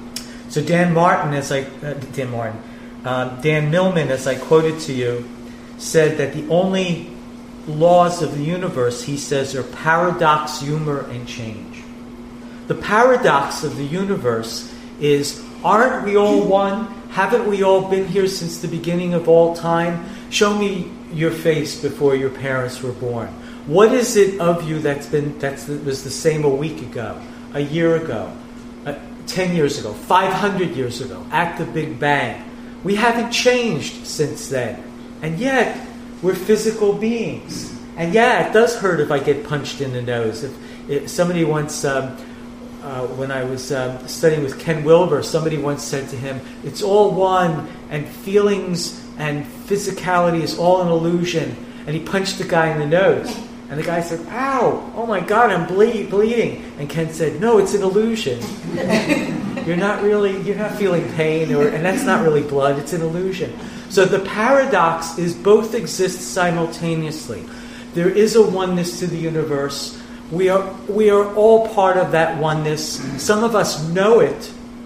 So Dan Martin, as I uh, Dan Martin, uh, Dan Millman, as I quoted to you, said that the only laws of the universe, he says, are paradox, humor, and change. The paradox of the universe is, aren't we all one? Haven't we all been here since the beginning of all time? Show me your face before your parents were born. What is it of you that's been that's was the same a week ago, a year ago, uh, ten years ago, five hundred years ago, at the Big Bang? We haven't changed since then, and yet we're physical beings. And yeah, it does hurt if I get punched in the nose. If, if somebody once, um, uh, when I was um, studying with Ken Wilber, somebody once said to him, "It's all one, and feelings and physicality is all an illusion." And he punched the guy in the nose. And the guy said, "Ow, oh my God, I'm ble- bleeding. And Ken said, "No, it's an illusion. You're not really, you're not feeling pain, or, and that's not really blood, it's an illusion." So the paradox is both exist simultaneously. There is a oneness to the universe. We are, we are all part of that oneness. Some of us know it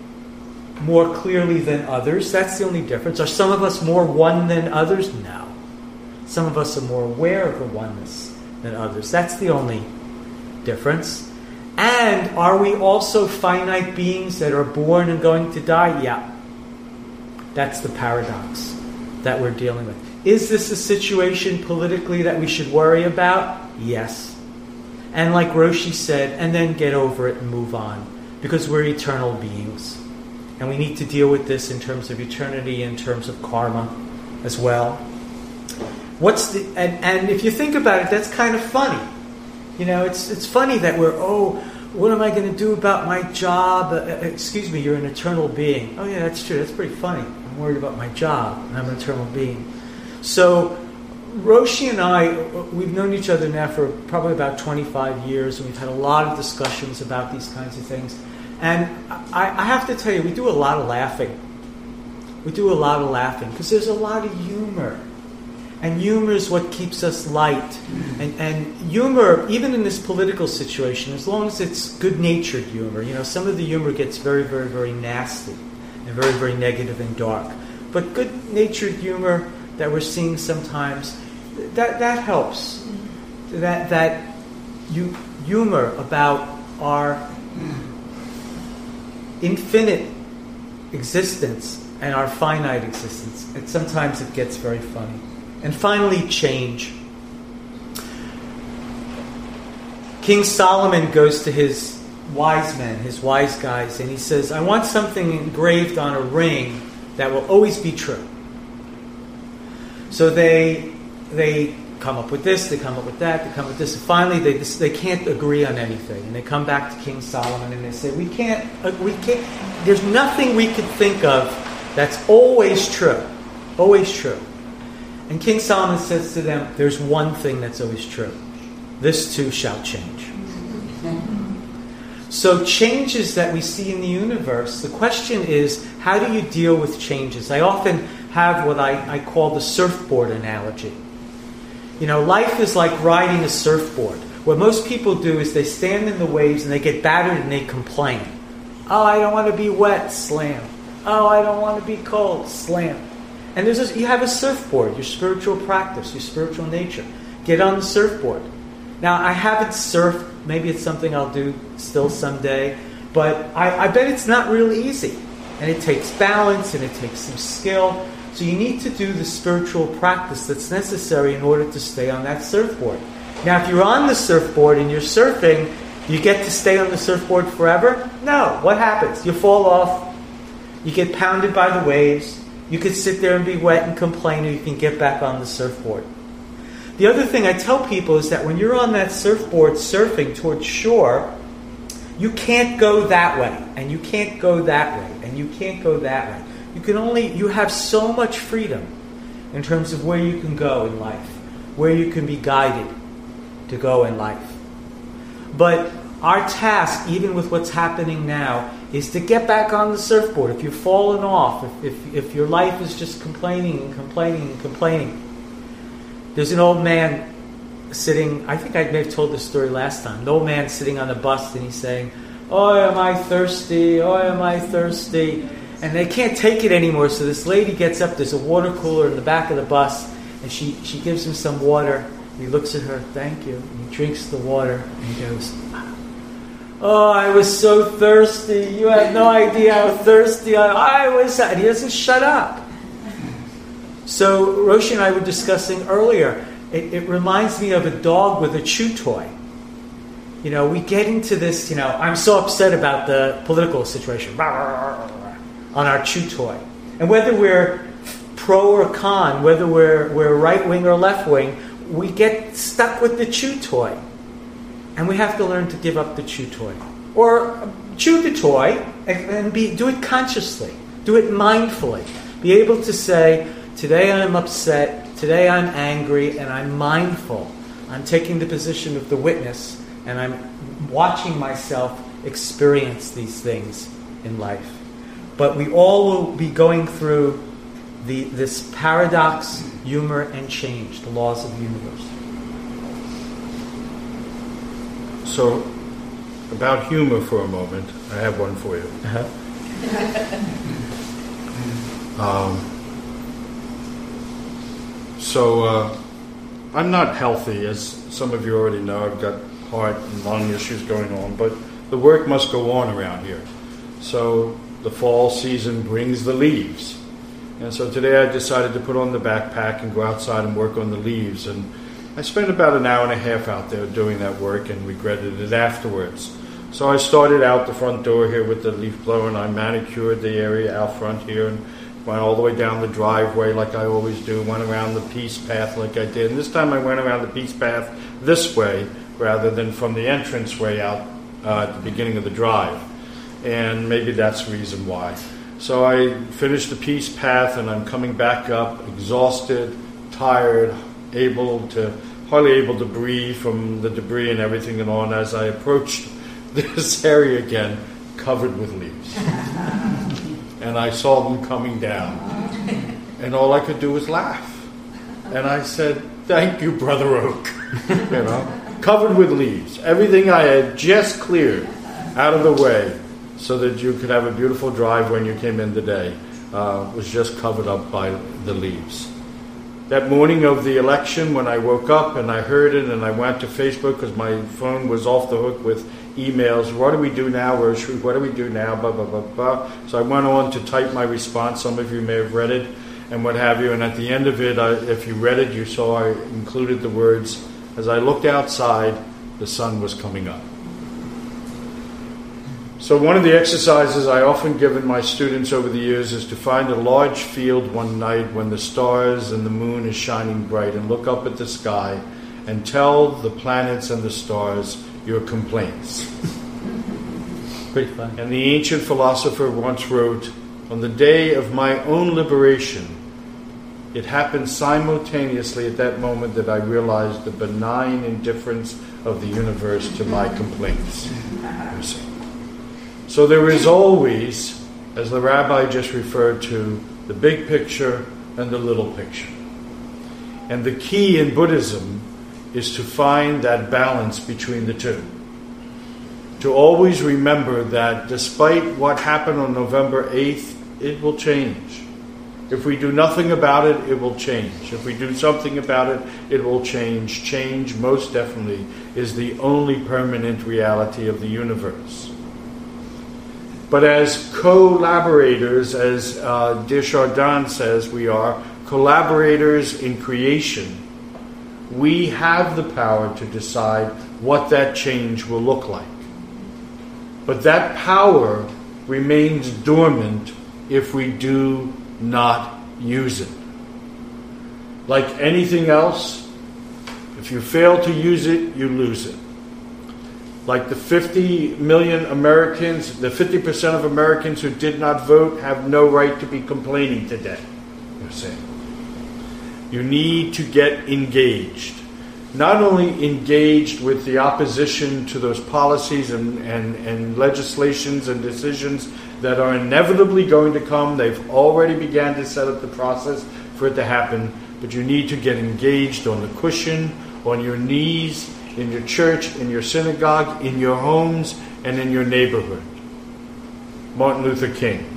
more clearly than others. That's the only difference. Are some of us more one than others? No. Some of us are more aware of the oneness than others. That's the only difference. And are we also finite beings that are born and going to die? Yeah. That's the paradox that we're dealing with. Is this a situation politically that we should worry about? Yes. And like Roshi said, and then get over it and move on. Because we're eternal beings. And we need to deal with this in terms of eternity, in terms of karma as well. What's the and, and if you think about it, that's kind of funny. You know, it's it's funny that we're, oh, what am I going to do about my job? Uh, excuse me, you're an eternal being. Oh yeah, that's true. That's pretty funny. I'm worried about my job, and I'm an eternal being. So Roshi and I, we've known each other now for probably about twenty-five years, and we've had a lot of discussions about these kinds of things. And I, I have to tell you, we do a lot of laughing. We do a lot of laughing because there's a lot of humor. And humor is what keeps us light. And, and humor, even in this political situation, as long as it's good-natured humor, you know, some of the humor gets very, very, very nasty and very, very negative and dark. But good-natured humor that we're seeing sometimes, that that helps. That that you, humor about our infinite existence and our finite existence. And sometimes it gets very funny. And finally, change. King Solomon goes to his wise men, his wise guys, and he says, I want something engraved on a ring that will always be true. So they they come up with this, they come up with that, they come up with this, and finally they they can't agree on anything. And they come back to King Solomon and they say, we can't, we can't, there's nothing we could think of that's always true. Always true. And King Solomon says to them, there's one thing that's always true. This too shall change. So changes that we see in the universe, the question is, how do you deal with changes? I often have what I, I call the surfboard analogy. You know, life is like riding a surfboard. What most people do is they stand in the waves and they get battered and they complain. Oh, I don't want to be wet, slam. Oh, I don't want to be cold, slam. And there's a, you have a surfboard, your spiritual practice, your spiritual nature. Get on the surfboard. Now, I haven't surfed. Maybe it's something I'll do still someday. But I, I bet it's not really easy. And it takes balance and it takes some skill. So you need to do the spiritual practice that's necessary in order to stay on that surfboard. Now, if you're on the surfboard and you're surfing, you get to stay on the surfboard forever? No. What happens? You fall off. You get pounded by the waves. You could sit there and be wet and complain, or you can get back on the surfboard. The other thing I tell people is that when you're on that surfboard surfing towards shore, you can't go that way, and you can't go that way, and you can't go that way. You can only, you have so much freedom in terms of where you can go in life, where you can be guided to go in life. But our task, even with what's happening now, is to get back on the surfboard. If you've fallen off, if, if, if your life is just complaining and complaining and complaining. There's an old man sitting, I think I may have told this story last time, an old man sitting on a bus and he's saying, "Oh, am I thirsty? Oh, am I thirsty?" And they can't take it anymore, so this lady gets up, there's a water cooler in the back of the bus, and she, she gives him some water. He looks at her, "Thank you." And he drinks the water and he goes, "Oh, I was so thirsty. You had no idea how thirsty I, I was." And he doesn't shut up. So Roshi and I were discussing earlier, it, it reminds me of a dog with a chew toy. You know, we get into this, you know, I'm so upset about the political situation on our chew toy. And whether we're pro or con, whether we're, we're right-wing or left-wing, we get stuck with the chew toy. And we have to learn to give up the chew toy. Or chew the toy and, and be, do it consciously. Do it mindfully. Be able to say, today I'm upset, today I'm angry, and I'm mindful. I'm taking the position of the witness, and I'm watching myself experience these things in life. But we all will be going through the, this paradox, humor, and change, the laws of the universe. So, about humor for a moment, I have one for you. Uh-huh. um, so, uh, I'm not healthy, as some of you already know. I've got heart and lung issues going on, but the work must go on around here. So, the fall season brings the leaves. And so today I decided to put on the backpack and go outside and work on the leaves. And I spent about an hour and a half out there doing that work and regretted it afterwards. So I started out the front door here with the leaf blower, and I manicured the area out front here and went all the way down the driveway like I always do, went around the peace path like I did. And this time I went around the peace path this way rather than from the entrance way out uh, at the beginning of the drive. And maybe that's the reason why. So I finished the peace path, and I'm coming back up, exhausted, tired, able to, hardly able to breathe from the debris and everything and on as I approached this area again, covered with leaves. And I saw them coming down. And all I could do was laugh. And I said, "Thank you, Brother Oak." You know, covered with leaves. Everything I had just cleared out of the way so that you could have a beautiful drive when you came in today uh, was just covered up by the leaves. That morning of the election, when I woke up and I heard it and I went to Facebook because my phone was off the hook with emails. What do we do now? What do we do now? Blah, blah, blah, blah. So I went on to type my response. Some of you may have read it and what have you. And at the end of it, I, if you read it, you saw I included the words, "As I looked outside, the sun was coming up." So one of the exercises I often given my students over the years is to find a large field one night when the stars and the moon is shining bright and look up at the sky and tell the planets and the stars your complaints. Pretty fun. And the ancient philosopher once wrote, "On the day of my own liberation, it happened simultaneously at that moment that I realized the benign indifference of the universe to my complaints." You see. So there is always, as the rabbi just referred to, the big picture and the little picture. And the key in Buddhism is to find that balance between the two. To always remember that despite what happened on November eighth, it will change. If we do nothing about it, it will change. If we do something about it, it will change. Change, most definitely, is the only permanent reality of the universe. But as collaborators, as uh, Desjardins says we are, collaborators in creation, we have the power to decide what that change will look like. But that power remains dormant if we do not use it. Like anything else, if you fail to use it, you lose it. Like the fifty million Americans, the fifty percent of Americans who did not vote have no right to be complaining today, you're saying. You need to get engaged. Not only engaged with the opposition to those policies and, and, and legislations and decisions that are inevitably going to come. They've already began to set up the process for it to happen. But you need to get engaged on the cushion, on your knees, in your church, in your synagogue, in your homes, and in your neighborhood. Martin Luther King.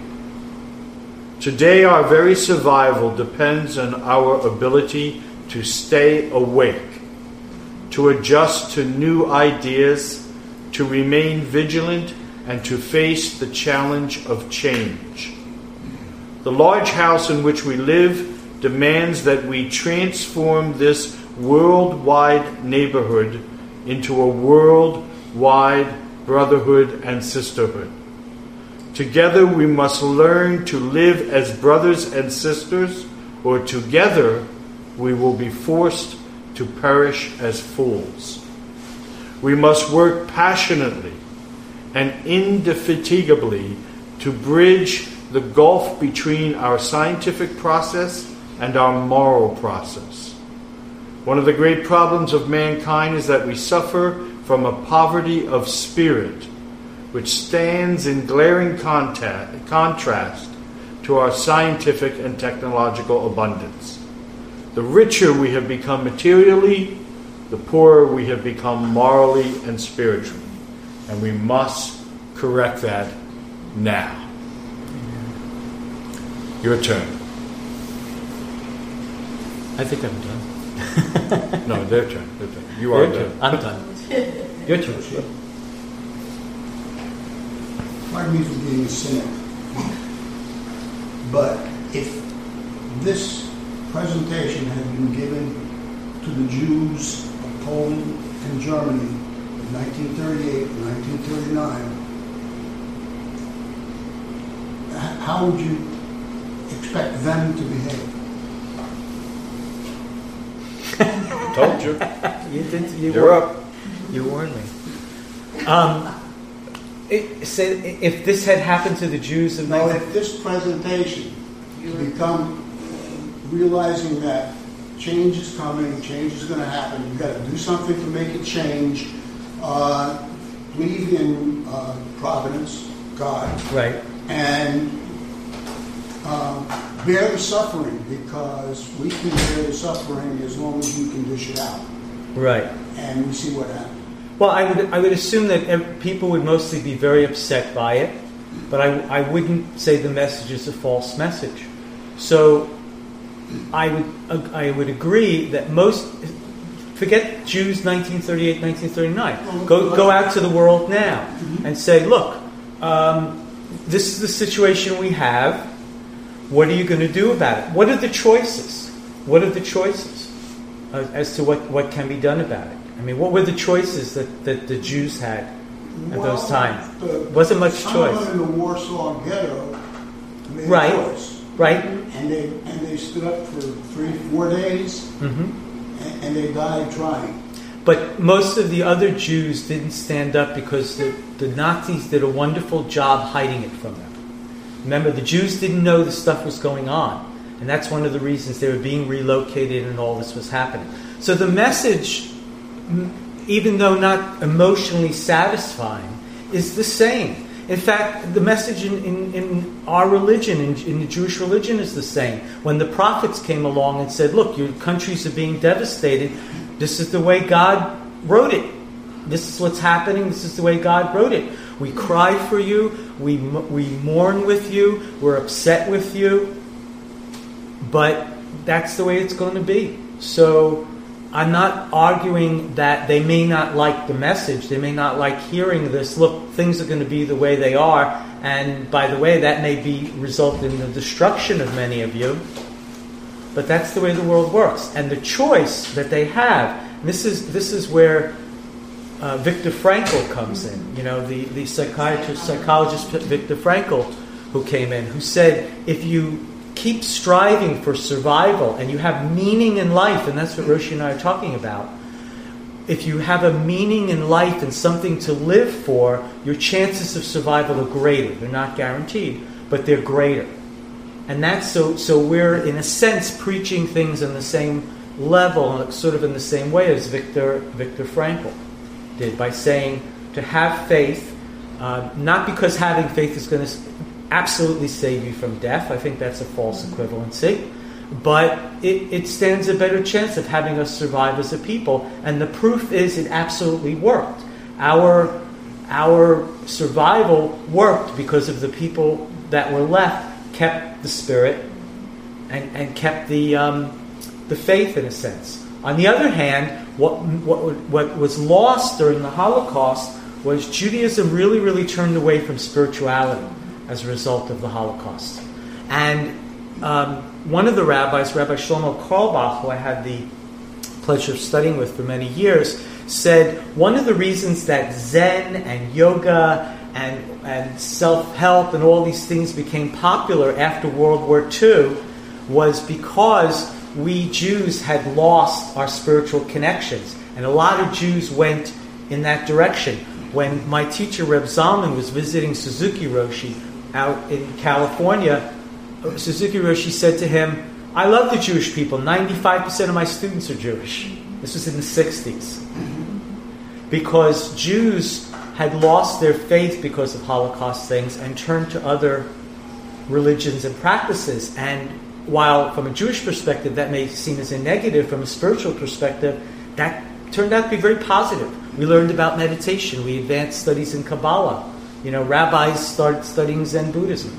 Today, our very survival depends on our ability to stay awake, to adjust to new ideas, to remain vigilant, and to face the challenge of change. The large house in which we live demands that we transform this worldwide neighborhood into a worldwide brotherhood and sisterhood. Together we must learn to live as brothers and sisters, or together we will be forced to perish as fools. We must work passionately and indefatigably to bridge the gulf between our scientific process and our moral process. One of the great problems of mankind is that we suffer from a poverty of spirit, which stands in glaring contact, contrast to our scientific and technological abundance. The richer we have become materially, the poorer we have become morally and spiritually. And we must correct that now. Your turn. I think I'm done. No, their turn. Their turn. You are Your done. turn. I'm done. Your turn. Pardon me for being a cynic, but if this presentation had been given to the Jews of Poland and Germany in nineteen thirty-eight and nineteen thirty-nine, how would you expect them to behave? Told you. You did. You You're warned, up. You warned me. Um, it, say, if this had happened to the Jews of Now, nineteen if this presentation to become realizing that change is coming, change is going to happen, you've got to do something to make it change, uh, believe in uh, providence, God, right, and um, bear the suffering, because we can bear the suffering as long as you can dish it out. right. And we see what happens. Well, I would I would assume that ev- people would mostly be very upset by it, but I, I wouldn't say the message is a false message. So I would I would agree that most, forget Jews nineteen thirty-eight, nineteen thirty-nine. Go go out to the world now and say, look, um, this is the situation we have. What are you going to do about it? What are the choices? What are the choices uh, as to what, what can be done about it? I mean, what were the choices that, that the Jews had at Well, those times? the- Wasn't much Someone choice. in the Warsaw Ghetto made Right. a choice. Right? And they and they stood up for three, four days, Mm-hmm. and, and they died trying. But most of the other Jews didn't stand up because the, the Nazis did a wonderful job hiding it from them. Remember, the Jews didn't know the stuff was going on. And that's one of the reasons they were being relocated and all this was happening. So the message, even though not emotionally satisfying, is the same. In fact, the message in, in, in our religion, in, in the Jewish religion, is the same. When the prophets came along and said, look, your countries are being devastated, this is the way God wrote it. This is what's happening, this is the way God wrote it. We cry for you, we, we mourn with you, we're upset with you. but that's the way it's going to be. So I'm not arguing that they may not like the message. They may not like hearing this. Look, things are going to be the way they are. And by the way, that may be result in the destruction of many of you. But that's the way the world works. And the choice that they have, and this is this is where uh, Viktor Frankl comes in. You know, the, the psychiatrist, psychologist Viktor Frankl, who came in, who said, if you keep striving for survival and you have meaning in life, and that's what Roshi and I are talking about, if you have a meaning in life and something to live for, your chances of survival are greater. They're not guaranteed, but they're greater. And that's so, so we're, in a sense, preaching things on the same level, sort of in the same way as Viktor, Viktor Frankl did, by saying to have faith, uh, not because having faith is going to absolutely save you from death. I think that's a false equivalency. But it, it stands a better chance of having us survive as a people. And the proof is it absolutely worked. Our, our survival worked because of the people that were left kept the spirit and, and kept the um, the faith, in a sense. On the other hand, what, what what was lost during the Holocaust was Judaism really, really turned away from spirituality as a result of the Holocaust. And um, one of the rabbis, Rabbi Shlomo Carlebach, who I had the pleasure of studying with for many years, said one of the reasons that Zen and yoga and and self-help and all these things became popular after World War Two was because we Jews had lost our spiritual connections. And a lot of Jews went in that direction. When my teacher, Reb Zalman, was visiting Suzuki Roshi out in California, Suzuki Roshi said to him, I love the Jewish people. ninety-five percent of my students are Jewish. This was in the sixties. Because Jews had lost their faith because of Holocaust things and turned to other religions and practices. And while from a Jewish perspective that may seem as a negative, from a spiritual perspective, that turned out to be very positive. We learned about meditation. We advanced studies in Kabbalah. You know, rabbis started studying Zen Buddhism.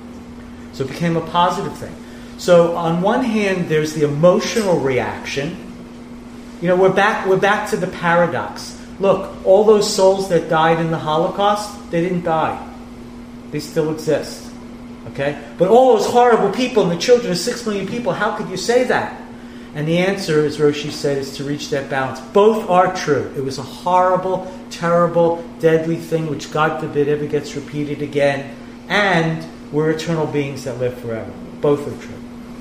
So it became a positive thing. So on one hand, there's the emotional reaction. You know, we're back we're back to the paradox. Look, all those souls that died in the Holocaust, they didn't die. They still exist. Okay? But all those horrible people and the children of six million people, how could you say that? And the answer, as Roshi said, is to reach that balance. Both are true. It was a horrible, terrible, deadly thing which, God forbid, ever gets repeated again. And we're eternal beings that live forever. Both are true.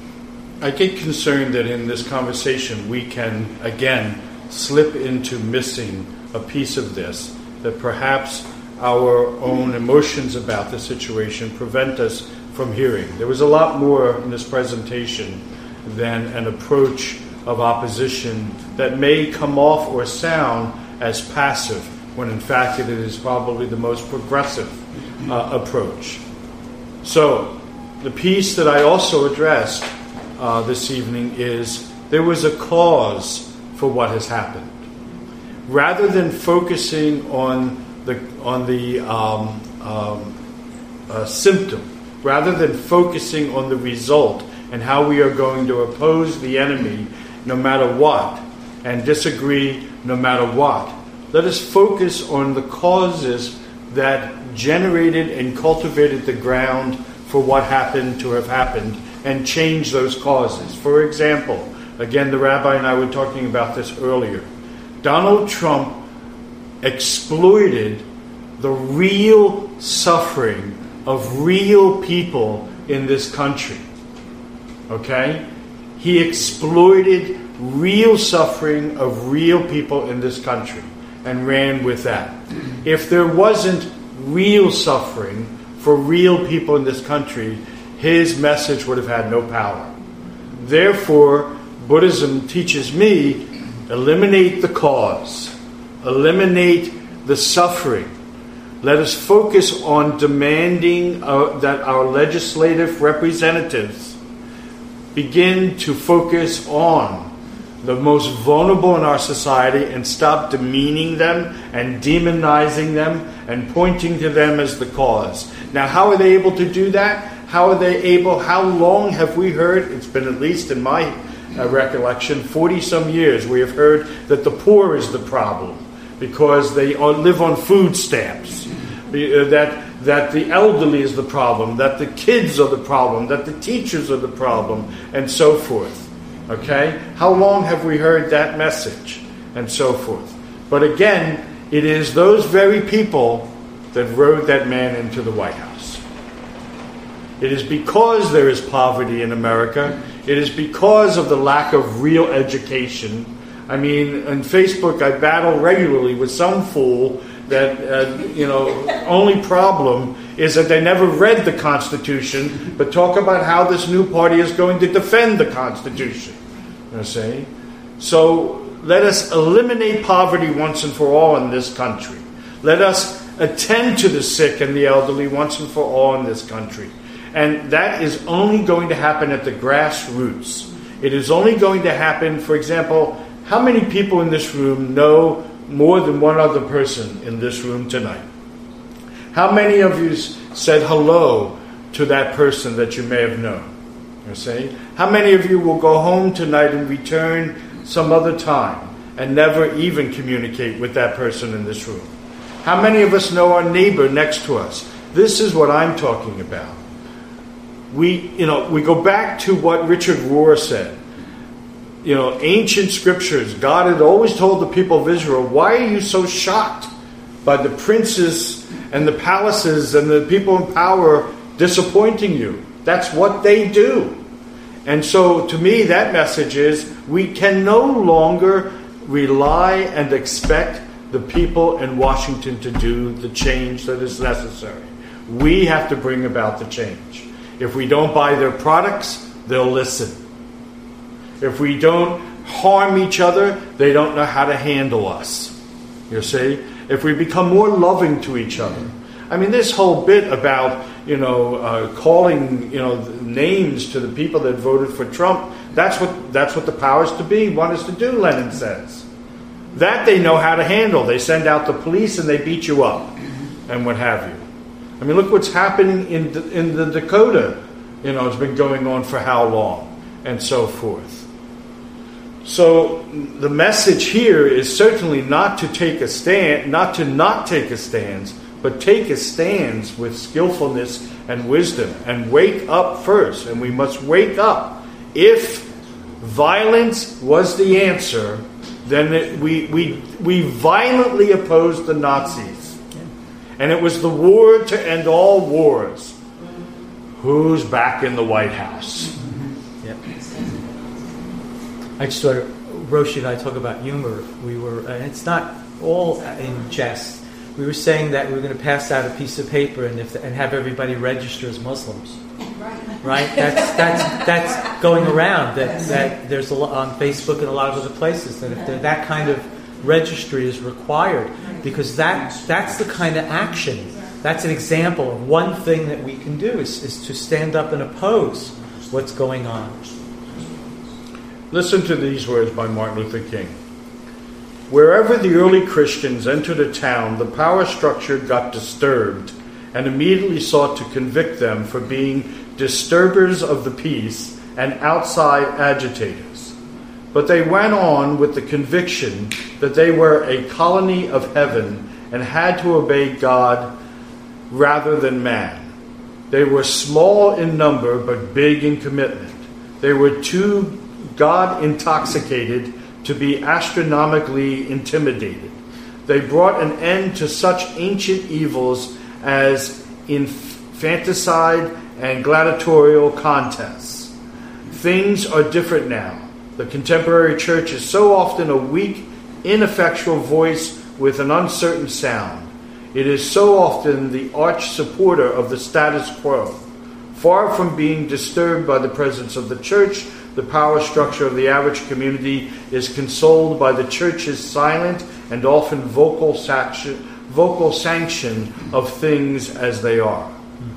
I get concerned that in this conversation we can, again, slip into missing a piece of this, that perhaps our own emotions about the situation prevent us from hearing. There was a lot more in this presentation than an approach of opposition that may come off or sound as passive, when in fact it is probably the most progressive uh, approach. So, the piece that I also addressed uh, this evening is there was a cause for what has happened. Rather than focusing on the on the um, um, uh, symptom, rather than focusing on the result and how we are going to oppose the enemy no matter what, and disagree no matter what, let us focus on the causes that generated and cultivated the ground for what happened to have happened, and change those causes. For example, again, the rabbi and I were talking about this earlier. Donald Trump exploited the real suffering of real people in this country. Okay? He exploited real suffering of real people in this country and ran with that. If there wasn't real suffering for real people in this country, his message would have had no power. Therefore, Buddhism teaches me, eliminate the cause, eliminate the suffering. Let us focus on demanding uh, that our legislative representatives begin to focus on the most vulnerable in our society and stop demeaning them and demonizing them and pointing to them as the cause. Now, how are they able to do that? How are they able, how long have we heard, it's been at least in my uh, recollection, forty some years, we have heard that the poor is the problem because they are, live on food stamps, uh, that, that the elderly is the problem, that the kids are the problem, that the teachers are the problem, and so forth. Okay? How long have we heard that message, and so forth? But again, it is those very people that rode that man into the White House. It is because there is poverty in America. It is because of the lack of real education. I mean, on Facebook, I battle regularly with some fool that, uh, you know, only problem is that they never read the Constitution, but talk about how this new party is going to defend the Constitution. You see? So let us eliminate poverty once and for all in this country. Let us attend to the sick and the elderly once and for all in this country. And that is only going to happen at the grassroots. It is only going to happen, for example, how many people in this room know more than one other person in this room tonight? How many of you said hello to that person that you may have known? You see? How many of you will go home tonight and return some other time and never even communicate with that person in this room? How many of us know our neighbor next to us? This is what I'm talking about. We, you know, we go back to what Richard Rohr said. You know, ancient scriptures, God had always told the people of Israel, why are you so shocked by the princes and the palaces and the people in power disappointing you? That's what they do. And so to me, that message is we can no longer rely and expect the people in Washington to do the change that is necessary. We have to bring about the change. If we don't buy their products, they'll listen. If we don't harm each other, they don't know how to handle us. You see? If we become more loving to each other. I mean, this whole bit about, you know, uh, calling, you know, names to the people that voted for Trump, that's what that's what the powers to be want us to do, Lenin says. That they know how to handle. They send out the police and they beat you up and what have you. I mean, look what's happening in the, in the Dakota. You know, it's been going on for how long and so forth. So the message here is certainly not to take a stand, not to not take a stance, but take a stance with skillfulness and wisdom and wake up first. And we must wake up. If violence was the answer, then it, we, we, we violently opposed the Nazis. And it was the war to end all wars. Who's back in the White House? Yep. I just thought, Roshi and I talk about humor. We were, and it's not all in jest. We were saying that we were going to pass out a piece of paper and if and have everybody register as Muslims. Right? That's that's that's going around. That that there's a lot on Facebook and a lot of other places that if that kind of registry is required, because that that's the kind of action. That's an example of one thing that we can do is, is to stand up and oppose what's going on. Listen to these words by Martin Luther King. Wherever the early Christians entered a town, the power structure got disturbed and immediately sought to convict them for being disturbers of the peace and outside agitators. But they went on with the conviction that they were a colony of heaven and had to obey God rather than man. They were small in number but big in commitment. They were too God-intoxicated to be astronomically intimidated. They brought an end to such ancient evils as infanticide and gladiatorial contests. Things are different now. The contemporary church is so often a weak, ineffectual voice with an uncertain sound. It is so often the arch supporter of the status quo. Far from being disturbed by the presence of the church, the power structure of the average community is consoled by the church's silent and often vocal sanction, vocal sanction of things as they are.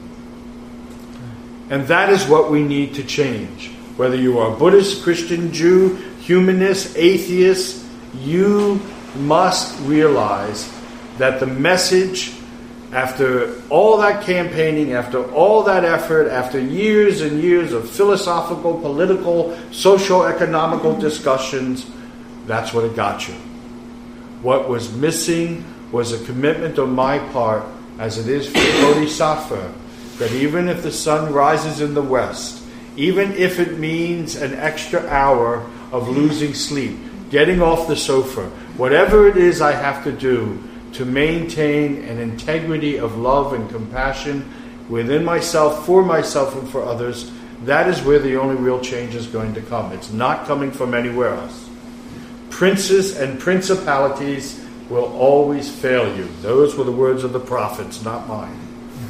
And that is what we need to change. Whether you are Buddhist, Christian, Jew, humanist, atheist, you must realize that the message after all that campaigning, after all that effort, after years and years of philosophical, political, socio-economical discussions, that's what it got you. What was missing was a commitment on my part, as it is for the Bodhisattva, that even if the sun rises in the west, even if it means an extra hour of losing sleep, getting off the sofa, whatever it is I have to do to maintain an integrity of love and compassion within myself, for myself and for others, that is where the only real change is going to come. It's not coming from anywhere else. Princes and principalities will always fail you. Those were the words of the prophets, not mine.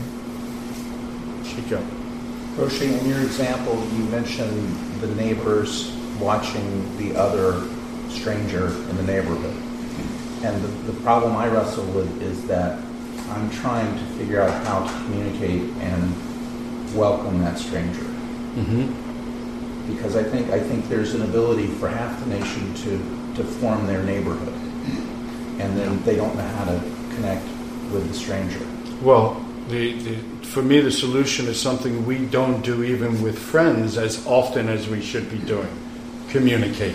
Shiko. Roshi, in your example, you mentioned the neighbors watching the other stranger in the neighborhood. And the, the problem I wrestle with is that I'm trying to figure out how to communicate and welcome that stranger. Mm-hmm. Because I think I think there's an ability for half the nation to, to form their neighborhood. And then they don't know how to connect with the stranger. Well, the, the, for me, the solution is something we don't do even with friends as often as we should be doing. Communicate.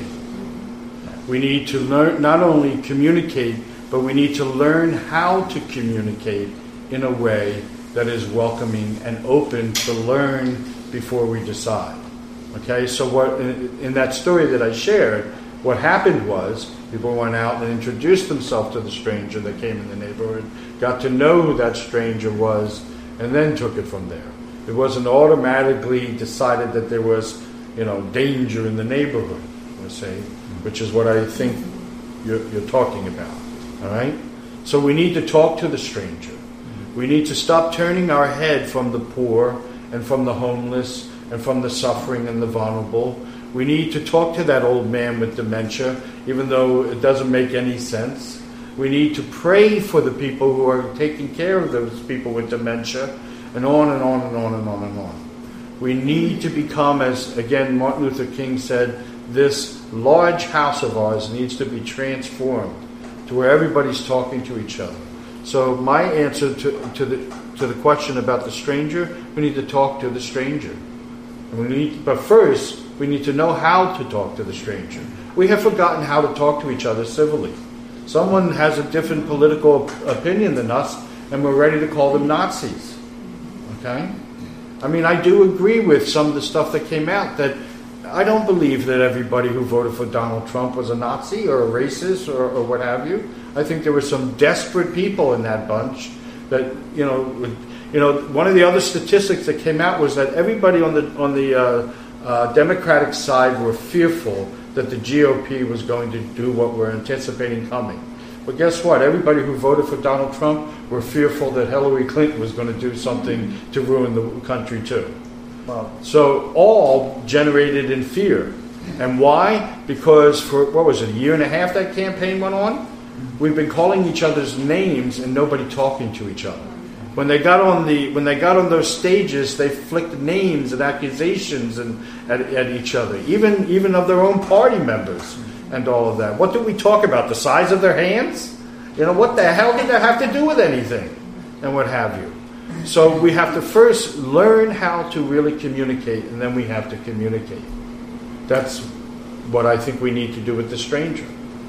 We need to learn, not only communicate, but we need to learn how to communicate in a way that is welcoming and open to learn before we decide. Okay, so what in, in that story that I shared, what happened was people went out and introduced themselves to the stranger that came in the neighborhood, got to know who that stranger was, and then took it from there. It wasn't automatically decided that there was, you know, danger in the neighborhood, let's say, which is what I think you're, you're talking about. All right? So we need to talk to the stranger. We need to stop turning our head from the poor and from the homeless and from the suffering and the vulnerable. We need to talk to that old man with dementia, even though it doesn't make any sense. We need to pray for the people who are taking care of those people with dementia, and on and on and on and on and on. We need to become, as again Martin Luther King said, this large house of ours needs to be transformed to where everybody's talking to each other. So my answer to, to the to the question about the stranger, we need to talk to the stranger. And we need, but first, we need to know how to talk to the stranger. We have forgotten how to talk to each other civilly. Someone has a different political opinion than us, and we're ready to call them Nazis. Okay? I mean, I do agree with some of the stuff that came out, that I don't believe that everybody who voted for Donald Trump was a Nazi or a racist or, or what have you. I think there were some desperate people in that bunch that, you know, would, you know, one of the other statistics that came out was that everybody on the on the uh, uh, Democratic side were fearful that the G O P was going to do what we're anticipating coming. But guess what? Everybody who voted for Donald Trump were fearful that Hillary Clinton was going to do something to ruin the country too. Wow. So all generated in fear. And why? Because for, what was it, a year and a half that campaign went on? We've been calling each other's names and nobody talking to each other. When they got on the when they got on those stages, they flicked names and accusations and at, at each other, even even of their own party members and all of that. What do we talk about? The size of their hands? You know, what the hell did that have to do with anything? And what have you. So we have to first learn how to really communicate, and then we have to communicate. That's what I think we need to do with the stranger.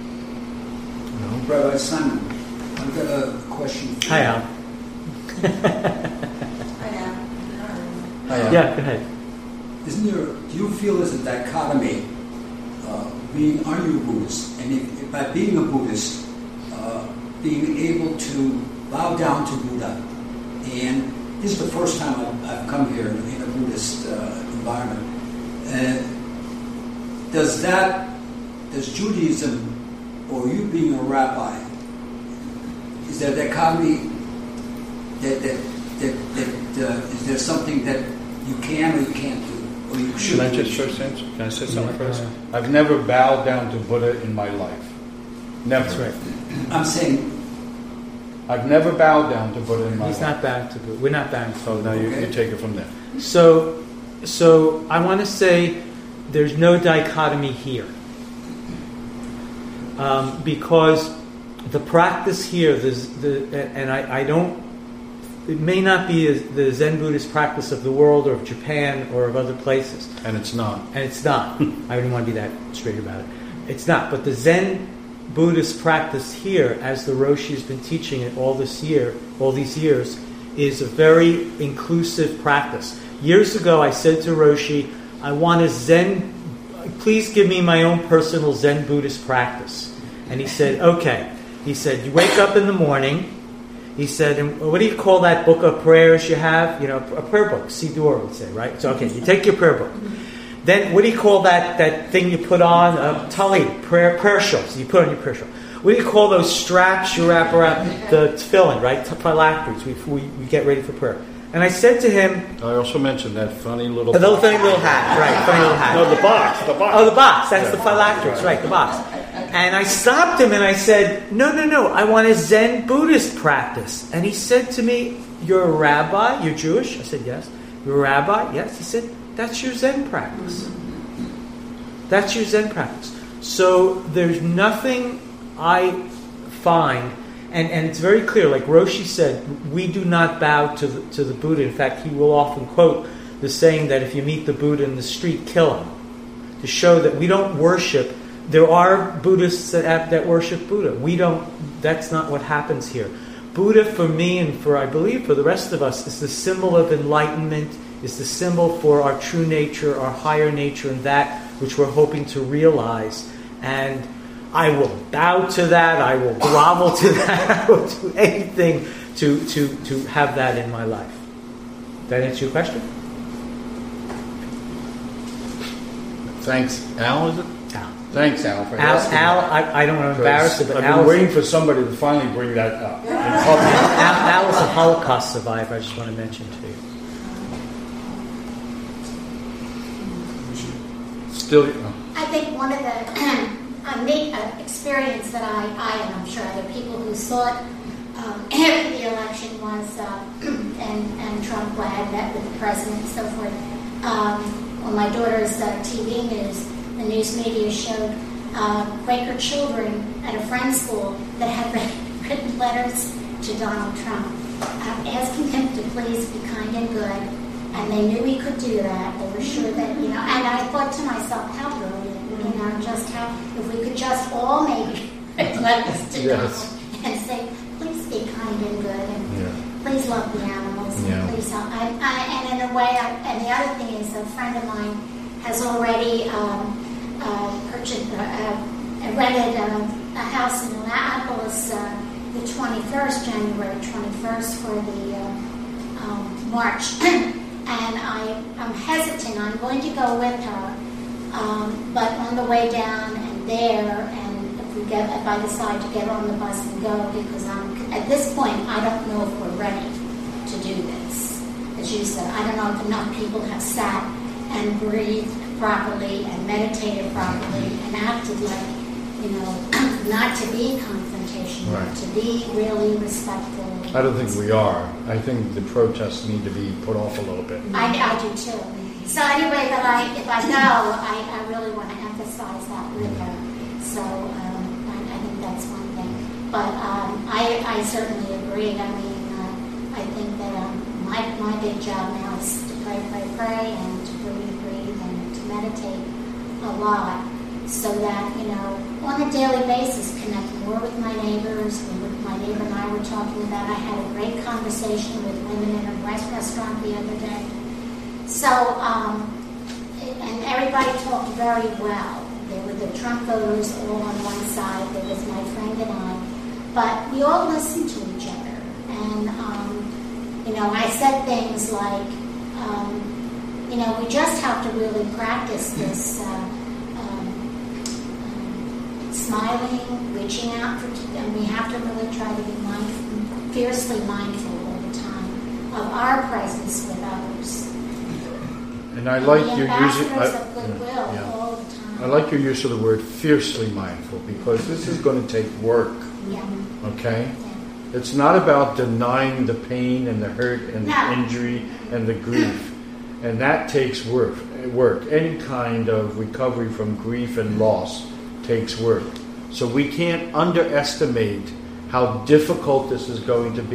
You know? Rabbi Simon, I've got a question for Hi, you. Al. Hi, Al. Yeah, go ahead. Isn't there, do you feel there's a dichotomy uh, being, are you a Buddhist? And if, by being a Buddhist, uh, being able to bow down to Buddha. And this is the first time I've, I've come here in, in a Buddhist uh, environment. Uh, does that, does Judaism, or you being a rabbi, is there a dichotomy that, that, that, that uh, is there something that you can or you can't do? Or you should Can I do? just first answer? Can I say something Yeah. first? I've never bowed down to Buddha in my life. Never. That's right. I'm saying, I've never bowed down to Buddha in my He's life. not bound to do. We're not bound to. Oh, now you, Okay. you take it from there. So, so I want to say there's no dichotomy here, um, because the practice here, there's the, and I, I don't it may not be a, the Zen Buddhist practice of the world or of Japan or of other places. And it's not. And it's not. I didn't want to be that straight about it. It's not. But the Zen Buddhist practice here, as the Roshi has been teaching it all this year, all these years, is a very inclusive practice. Years ago, I said to Roshi, I want a Zen, please give me my own personal Zen Buddhist practice. And he said, okay. He said, you wake up in the morning. He said, and what do you call that book of prayers you have? You know, a prayer book, Siddur would say, right? So, okay, you take your prayer book. Then, what do you call that, that thing you put on? Uh, Talit, prayer, prayer shawls. You put on your prayer shawl. What do you call those straps you wrap around the tefillin, right? Phylacteries, we, we, we get ready for prayer. And I said to him... I also mentioned that funny little... The little funny little hat, right, funny little hat. No, the box, the box. Oh, the box, that's yeah. the phylacteries, right, the box. And I stopped him and I said, no, no, no, I want a Zen Buddhist practice. And he said to me, you're a rabbi, you're Jewish? I said, yes. You're a rabbi? Yes. He said, that's your Zen practice. That's your Zen practice. So there's nothing I find, and, and it's very clear, like Roshi said, we do not bow to the, to the Buddha. In fact, he will often quote the saying that if you meet the Buddha in the street, kill him. To show that we don't worship. There are Buddhists that have, that worship Buddha. We don't. That's not what happens here. Buddha, for me and for I believe for the rest of us, is the symbol of enlightenment. Is the symbol for our true nature, our higher nature, and that which we're hoping to realize. And I will bow to that. I will grovel to that. I will do anything to to to have that in my life. Did that answer your question? Thanks, Al. Is it? Al. Thanks, Al. For Al, asking Al that. I, I don't want to embarrass it, but I've Al been is, waiting for somebody to finally bring that up. in public. Al, Al is a Holocaust survivor. I just want to mention to you. Still, oh. I think one of the uh, neat uh, experience that I, I and I'm sure other people who saw it um, after the election was, uh, and, and Trump had met with the president and so forth. Um, on my daughter's uh, T V news, the news media showed uh, Quaker children at a friend's school that had written letters to Donald Trump uh, asking him to please be kind and good. And they knew he could do that. They were sure that, you know, and I thought to myself, how brilliant, you know, just how, if we could just all maybe let us to Yes. Donald and say, please be kind and good, and Yeah. please love the animals, and Yeah. please help. I, I, and in a way, I, and the other thing is a friend of mine has already um, uh, purchased, uh, uh, rented a, a house in Annapolis uh, the twenty-first, January twenty-first, for the uh, um, March. And I, I'm hesitant. I'm going to go with her, um, but on the way down and there, and if we get, if I decide to get on the bus and go, because I'm at this point, I don't know if we're ready to do this. As you said, I don't know if enough people have sat and breathed properly and meditated properly and acted like, you know, not to be confrontational, Right. to be really respectful. I don't think we are. I think the protests need to be put off a little bit. I, I do too. So anyway, but I, if I go, I, I really want to emphasize that with her. So um, I, I think that's one thing. But um, I, I certainly agree. I mean, uh, I think that um, my, my big job now is to pray, pray, pray, and to breathe, breathe, and to meditate a lot, so that, you know, on a daily basis, connect more with my neighbors. With my neighbor and I were talking about, I had a great conversation with women in a rice restaurant the other day. So, um, and everybody talked very well. There were the Trump voters all on one side. There was my friend and I. But we all listened to each other. And, um, you know, I said things like, um, you know, we just have to really practice this uh, smiling, reaching out for, and we have to really try to be mindful, fiercely mindful all the time of our presence with others. And I like the your using. ambassadors I, of goodwill yeah. all the time. I like your use of the word fiercely mindful, because this is going to take work. Yeah. Okay. Yeah. It's not about denying the pain and the hurt and No. the injury and the grief, and that takes work. Work. Any kind of recovery from grief and loss takes work. So we can't underestimate how difficult this is going to be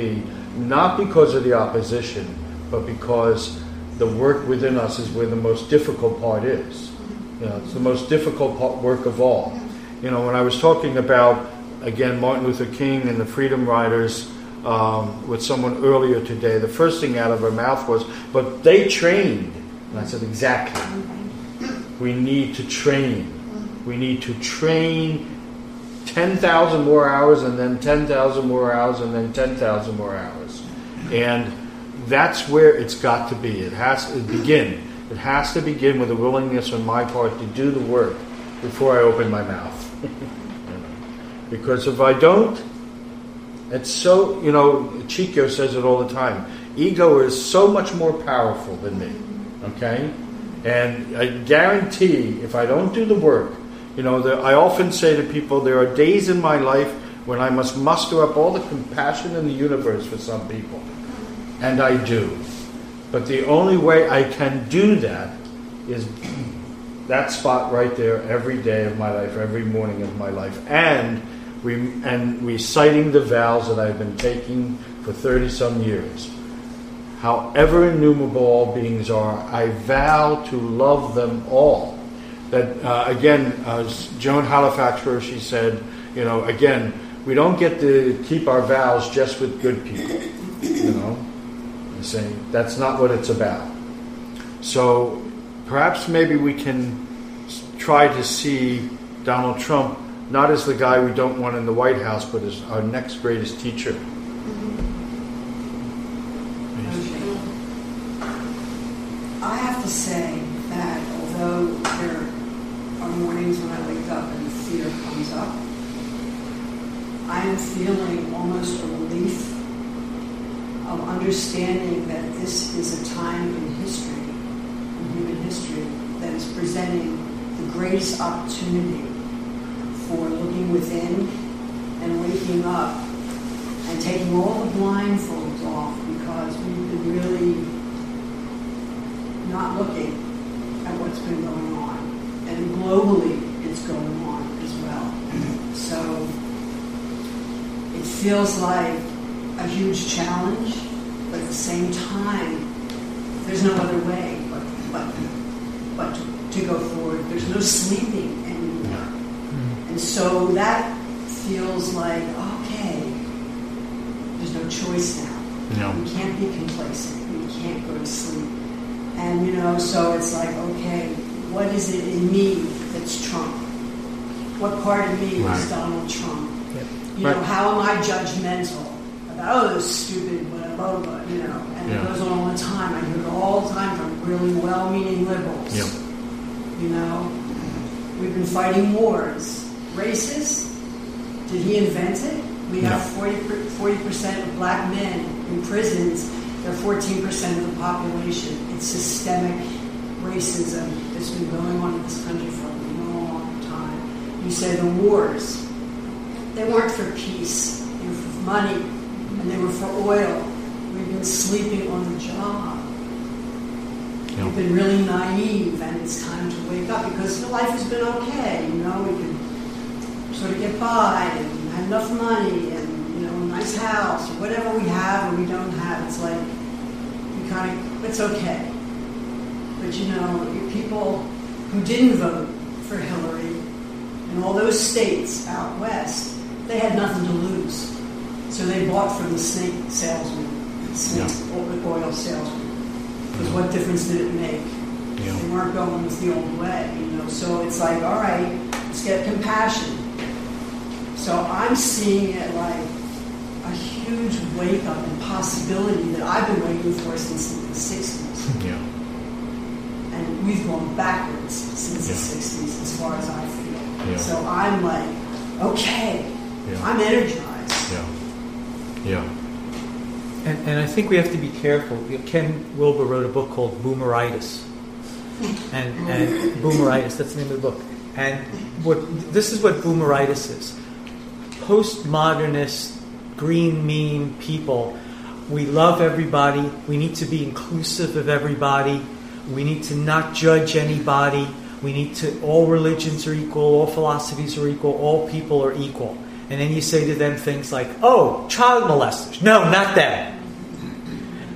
not because of the opposition, but because the work within us is where the most difficult part is. You know, it's the most difficult part, work of all. You know, when I was talking about, again, Martin Luther King and the Freedom Riders um, with someone earlier today, the first thing out of her mouth was, but they trained. And I said, exactly. We need to train. We need to train ten thousand more hours and then ten thousand more hours and then ten thousand more hours. And that's where it's got to be. It has to begin. It has to begin with a willingness on my part to do the work before I open my mouth. Because if I don't, it's so, you know, Chico says it all the time. Ego is so much more powerful than me. Okay? And I guarantee if I don't do the work, you know, the, I often say to people, there are days in my life when I must muster up all the compassion in the universe for some people. And I do. But the only way I can do that is that spot right there every day of my life, every morning of my life. And, re, and reciting the vows that I've been taking for thirty-some years. However innumerable all beings are, I vow to love them all. That, uh, again, uh, Joan Halifax, where she said, you know, again, we don't get to keep our vows just with good people, you know. I'm saying that's not what it's about. So perhaps maybe we can try to see Donald Trump not as the guy we don't want in the White House, but as our next greatest teacher. I have to say that although there are mornings when I wake up and fear comes up, I am feeling almost a relief of understanding that this is a time in history, in human history, that is presenting the greatest opportunity for looking within and waking up and taking all the blindfolds off, because we've been really not looking at what's been going on. And globally, it's going on as well. So it feels like a huge challenge, but at the same time, there's no other way but but, but to, to go forward. There's no sleeping anymore. Mm-hmm. And so that feels like, okay, there's no choice now. No. We can't be complacent. We can't go to sleep. And, you know, so it's like, okay, what is it in me that's Trump? What part of me right. is Donald Trump? Yep. You right. know, how am I judgmental about, oh, this stupid, whatever, you know, and yeah. it goes on all the time. I hear it all the time from really well-meaning liberals. Yep. You know, we've been fighting wars. Racist? Did he invent it? We no. have forty percent of black men in prisons. They're fourteen percent of the population. It's systemic racism that's been going on in this country for a long time. You say the wars, they weren't for peace. They were for money, and they were for oil. We've been sleeping on the job. Yep. We've been really naive, and it's time to wake up, because life has been okay. You know, we can sort of get by and have enough money and, you know, a nice house, or whatever we have or we don't have. It's like, we kind of, it's okay. But, you know, people who didn't vote for Hillary in all those states out west, they had nothing to lose. So they bought from the snake salesman, snake yeah. oil salesman. Because what difference did it make? Yeah. They weren't going with the old way, you know. So it's like, all right, let's get compassion. So I'm seeing it like a huge wake-up and possibility that I've been waiting for since the sixties. Yeah. And we've gone backwards since yeah. the sixties, as far as I feel. Yeah. So I'm like, okay, yeah. I'm energized. Yeah. Yeah. And, and I think we have to be careful. Ken Wilber wrote a book called Boomeritis. And, and Boomeritis, that's the name of the book. And what this is what Boomeritis is. Postmodernist, green meme people. We love everybody. We need to be inclusive of everybody. We need to not judge anybody. We need to, all religions are equal, all philosophies are equal, all people are equal. And then you say to them things like, oh, child molesters. No, not them.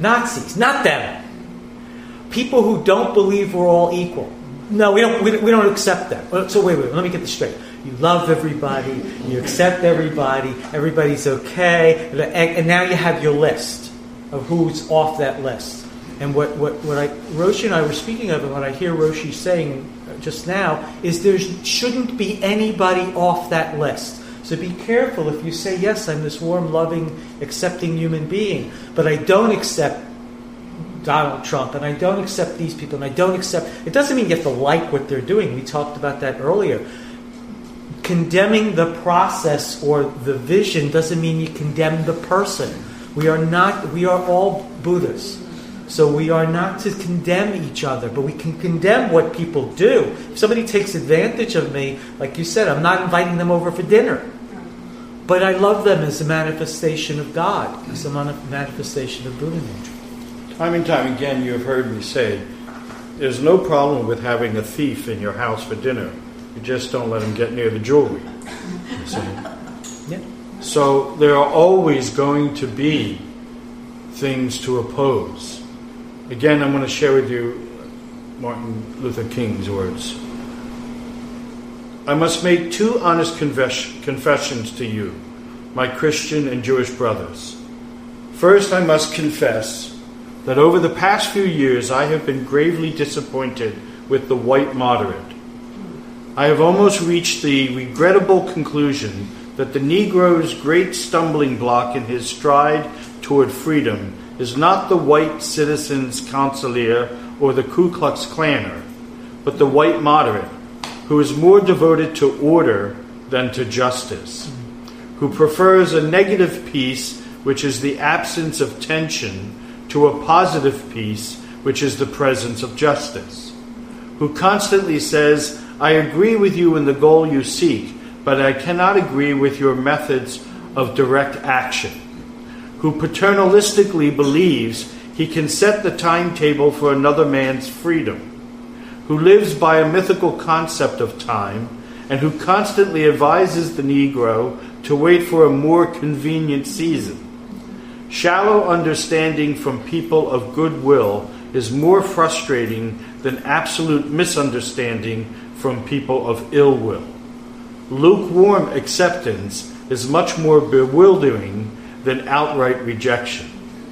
Nazis, not them. People who don't believe we're all equal. No, we don't. We, we don't accept that. So wait, wait. Let me get this straight. You love everybody. You accept everybody. Everybody's okay. And, and now you have your list of who's off that list. And what what what I Roshi and I were speaking of, and what I hear Roshi saying just now is there shouldn't be anybody off that list. So be careful if you say, yes, I'm this warm, loving, accepting human being, but I don't accept Donald Trump, and I don't accept these people, and I don't accept... It doesn't mean you have to like what they're doing. We talked about that earlier. Condemning the process or the vision doesn't mean you condemn the person. We are not... We are all Buddhas. So we are not to condemn each other, but we can condemn what people do. If somebody takes advantage of me, like you said, I'm not inviting them over for dinner. But I love them as a manifestation of God, as a manifestation of Buddha nature. Time and time again, you have heard me say, there's no problem with having a thief in your house for dinner. You just don't let him get near the jewelry. You see? Yeah. So there are always going to be things to oppose. Again, I'm going to share with you Martin Luther King's words. I must make two honest confess- confessions to you, my Christian and Jewish brothers. First, I must confess that over the past few years I have been gravely disappointed with the white moderate. I have almost reached the regrettable conclusion that the Negro's great stumbling block in his stride toward freedom is not the white citizen's consular or the Ku Klux Klaner, but the white moderate, who is more devoted to order than to justice, who prefers a negative peace, which is the absence of tension, to a positive peace, which is the presence of justice, who constantly says, I agree with you in the goal you seek, but I cannot agree with your methods of direct action, who paternalistically believes he can set the timetable for another man's freedom, who lives by a mythical concept of time, and who constantly advises the Negro to wait for a more convenient season. Shallow understanding from people of goodwill is more frustrating than absolute misunderstanding from people of ill will. Lukewarm acceptance is much more bewildering than outright rejection.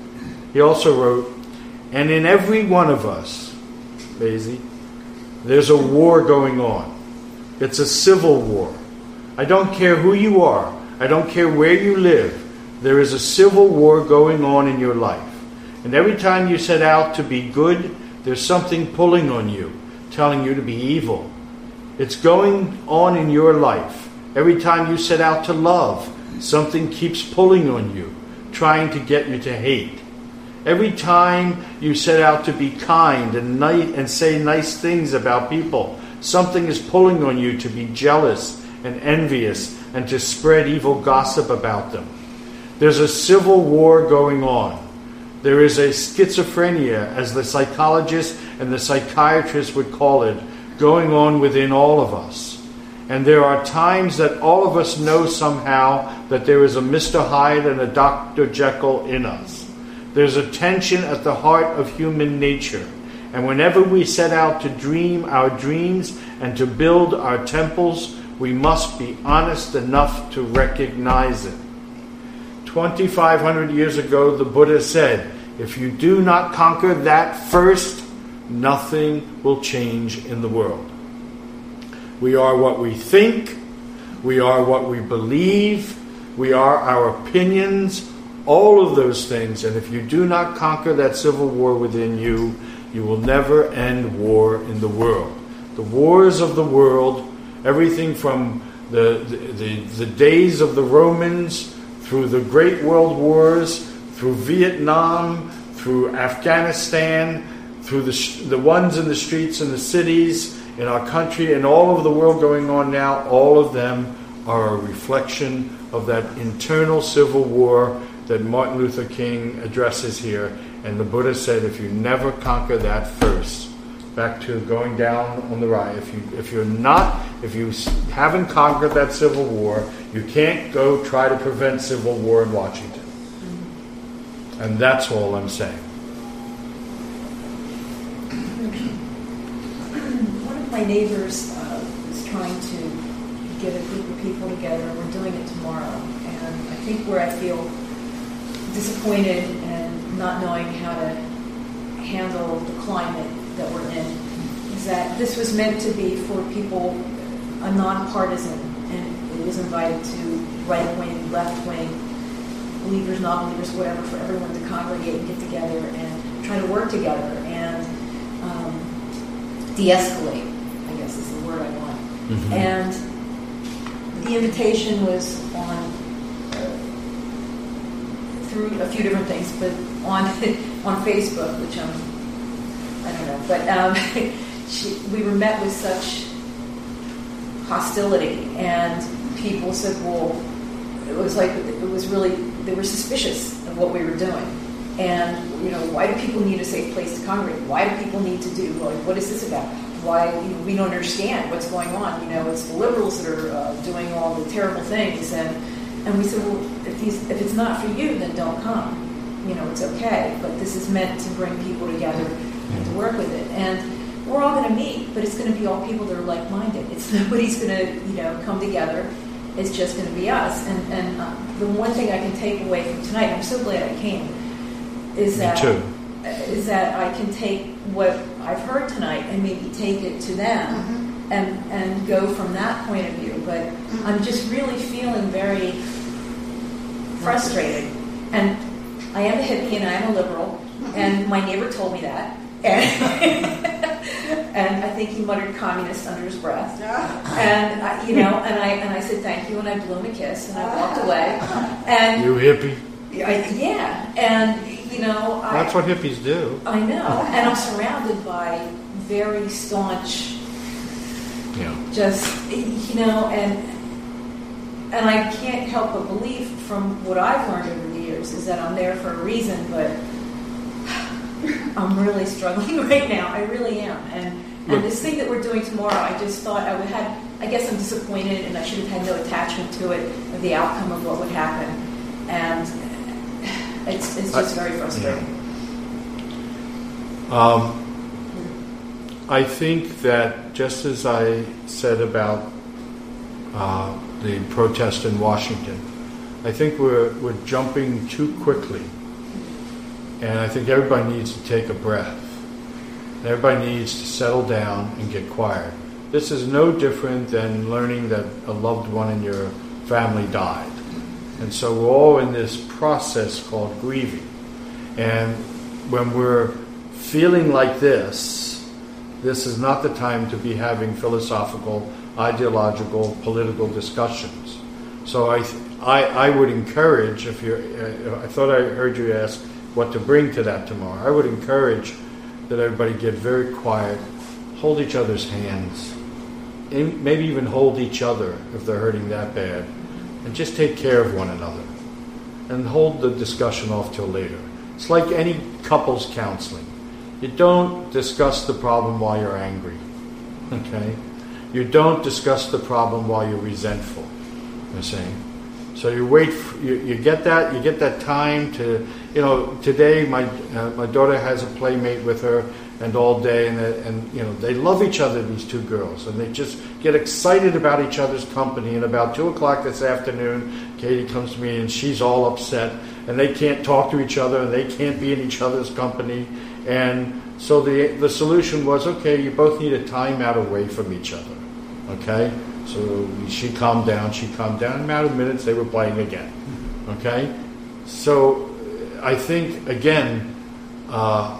He also wrote, and in every one of us, Maisie, there's a war going on. It's a civil war. I don't care who you are. I don't care where you live. There is a civil war going on in your life. And every time you set out to be good, there's something pulling on you, telling you to be evil. It's going on in your life. Every time you set out to love, something keeps pulling on you, trying to get you to hate. Every time you set out to be kind and nice and say nice things about people, something is pulling on you to be jealous and envious and to spread evil gossip about them. There's a civil war going on. There is a schizophrenia, as the psychologists and the psychiatrists would call it, going on within all of us. And there are times that all of us know somehow that there is a Mister Hyde and a Doctor Jekyll in us. There's a tension at the heart of human nature. And whenever we set out to dream our dreams and to build our temples, we must be honest enough to recognize it. twenty-five hundred years ago, the Buddha said, if you do not conquer that first, nothing will change in the world. We are what we think, we are what we believe, we are our opinions, all of those things. And if you do not conquer that civil war within you, you will never end war in the world. The wars of the world, everything from the, the, the, the days of the Romans, through the great world wars, through Vietnam, through Afghanistan, through the, the ones in the streets and the cities in our country and all over the world going on now, all of them are a reflection of that internal civil war that Martin Luther King addresses here. And the Buddha said, if you never conquer that first, back to going down on the right, if you if you're not, if you haven't conquered that civil war, you can't go try to prevent civil war in Washington. And that's all I'm saying. of my neighbors uh, is trying to get a group of people together. We're doing it tomorrow. And I think where I feel disappointed and not knowing how to handle the climate that we're in is that this was meant to be for people, a nonpartisan, and it was invited to right wing, left wing, believers, non-believers, whatever, for everyone to congregate and get together and try to work together and um, de-escalate, I guess is the word I want. Mm-hmm. And the invitation was on uh, through a few different things, but on on Facebook, which I'm I don't know, but um, she, we were met with such hostility, and people said, "Well, it was like it was really they were suspicious of what we were doing." And, you know, why do people need a safe place to congregate? Why do people need to do, like, what is this about? Why, you know, we don't understand what's going on. You know, it's the liberals that are uh, doing all the terrible things. And and we said, well, if, these, if it's not for you, then don't come. You know, it's okay. But this is meant to bring people together and to work with it. And we're all going to meet, but it's going to be all people that are like-minded. It's nobody's going to, you know, come together. It's just going to be us. And, and uh, the one thing I can take away from tonight, I'm so glad I came, is that is that I can take what I've heard tonight and maybe take it to them mm-hmm. and and go from that point of view. But mm-hmm. I'm just really feeling very frustrated. And I am a hippie and I am a liberal, mm-hmm. and my neighbor told me that. And, and I think he muttered communist under his breath. And I, you know, and I and I said thank you, and I blew him a kiss, and I walked away. And you hippie? I, yeah, and. You know, that's I, what hippies do. I know, and I'm surrounded by very staunch, yeah. Just you know, and and I can't help but believe from what I've learned over the years is that I'm there for a reason, but I'm really struggling right now. I really am, and and Look, this thing that we're doing tomorrow, I just thought I would have. I guess I'm disappointed, and I should have had no attachment to it of the outcome of what would happen, and. It's, it's just very frustrating. Yeah. Um, I think that just as I said about uh, the protest in Washington, I think we're we're jumping too quickly, and I think everybody needs to take a breath. Everybody needs to settle down and get quiet. This is no different than learning that a loved one in your family died. And so we're all in this process called grieving. And when we're feeling like this, this is not the time to be having philosophical, ideological, political discussions. So I I, I would encourage, if you're, uh, I thought I heard you ask what to bring to that tomorrow. I would encourage that everybody get very quiet, hold each other's hands, maybe even hold each other if they're hurting that bad. And just take care of one another and hold the discussion off till later. It's like any couples counseling. You don't discuss the problem while you're angry, okay? You don't discuss the problem while you're resentful, you're saying. So you wait, for, you, you get that, you get that time to, you know, today my uh, my daughter has a playmate with her and all day, and, and you know, they love each other, these two girls, and they just get excited about each other's company. And about two o'clock this afternoon, Katie comes to me and she's all upset, and they can't talk to each other, and they can't be in each other's company. And so the the solution was, okay, you both need a time out away from each other, okay? So she calmed down, she calmed down. In a matter of minutes, they were playing again, okay? So I think, again, uh,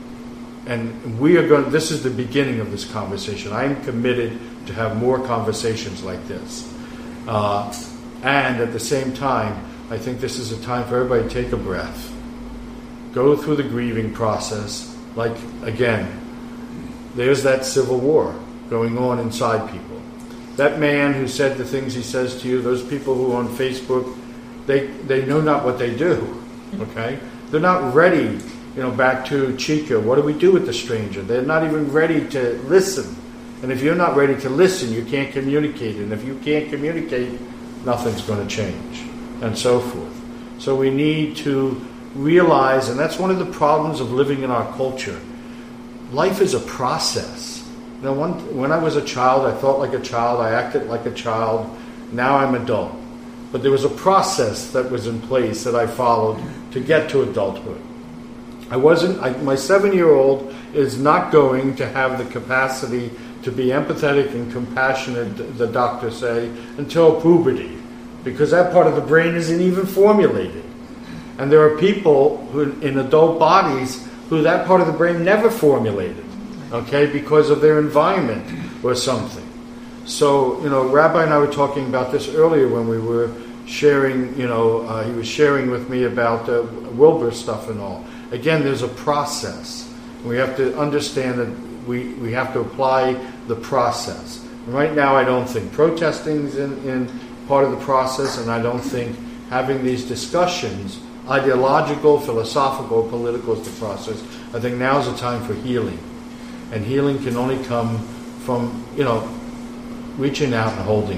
and we are going, this is the beginning of this conversation. I am committed to have more conversations like this. Uh, and at the same time, I think this is a time for everybody to take a breath. Go through the grieving process. Like, again, there's that civil war going on inside people. That man who said the things he says to you, those people who are on Facebook, they, they know not what they do, okay? They're not ready. You know, back to Chica, what do we do with the stranger? They're not even ready to listen. And if you're not ready to listen, you can't communicate. And if you can't communicate, nothing's going to change, and so forth. So we need to realize, and that's one of the problems of living in our culture. Life is a process. know, one, when I was a child, I thought like a child, I acted like a child. Now I'm adult. But there was a process that was in place that I followed to get to adulthood. I wasn't, I, my seven-year-old is not going to have the capacity to be empathetic and compassionate, the doctors say, until puberty, because that part of the brain isn't even formulated. And there are people who, in adult bodies, who that part of the brain never formulated, okay, because of their environment or something. So, you know, Rabbi and I were talking about this earlier when we were sharing, you know, uh, he was sharing with me about uh, Wilbur stuff and all. Again, there's a process. We have to understand that we, we have to apply the process. Right now, I don't think protesting is in, in part of the process, and I don't think having these discussions, ideological, philosophical, political, is the process. I think now's the time for healing. And healing can only come from, you know, reaching out and holding.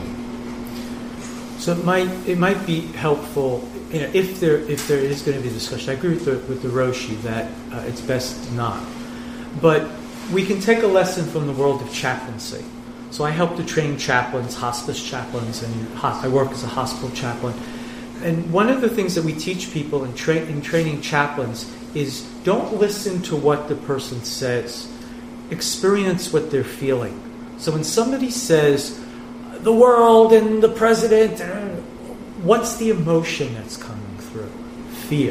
So it might it might be helpful, you know, if there if there is going to be a discussion. I agree with the with the Roshi that uh, it's best not. But we can take a lesson from the world of chaplaincy. So I help to train chaplains, hospice chaplains, and I work as a hospital chaplain. And one of the things that we teach people in, tra- in training chaplains is don't listen to what the person says. Experience what they're feeling. So when somebody says, the world and the president, what's the emotion that's coming through? Fear,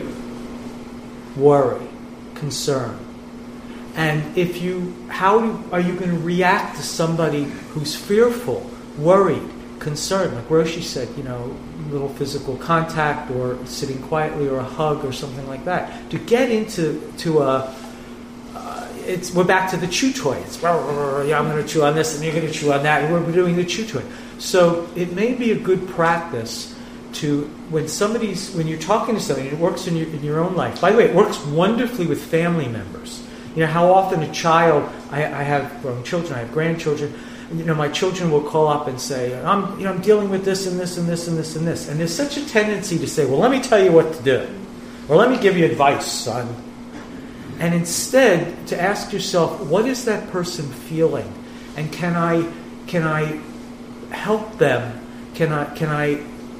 worry, concern. And if you, how do, are you going to react to somebody who's fearful, worried, concerned? Like Roshi said, you know, little physical contact or sitting quietly or a hug or something like that. To get into to a, uh, it's we're back to the chew toy. It's, yeah, I'm going to chew on this and you're going to chew on that. And we're doing the chew toy. So it may be a good practice to, when somebody's, when you're talking to somebody, it works in your, in your own life. By the way, it works wonderfully with family members. You know, how often a child, I, I have grown children, I have grandchildren, you know, my children will call up and say, I'm, you know, I'm dealing with this and this and this and this and this. And there's such a tendency to say, well, let me tell you what to do. Or let me give you advice, son. And instead, to ask yourself, what is that person feeling? And can I, can I help them? Can I, can I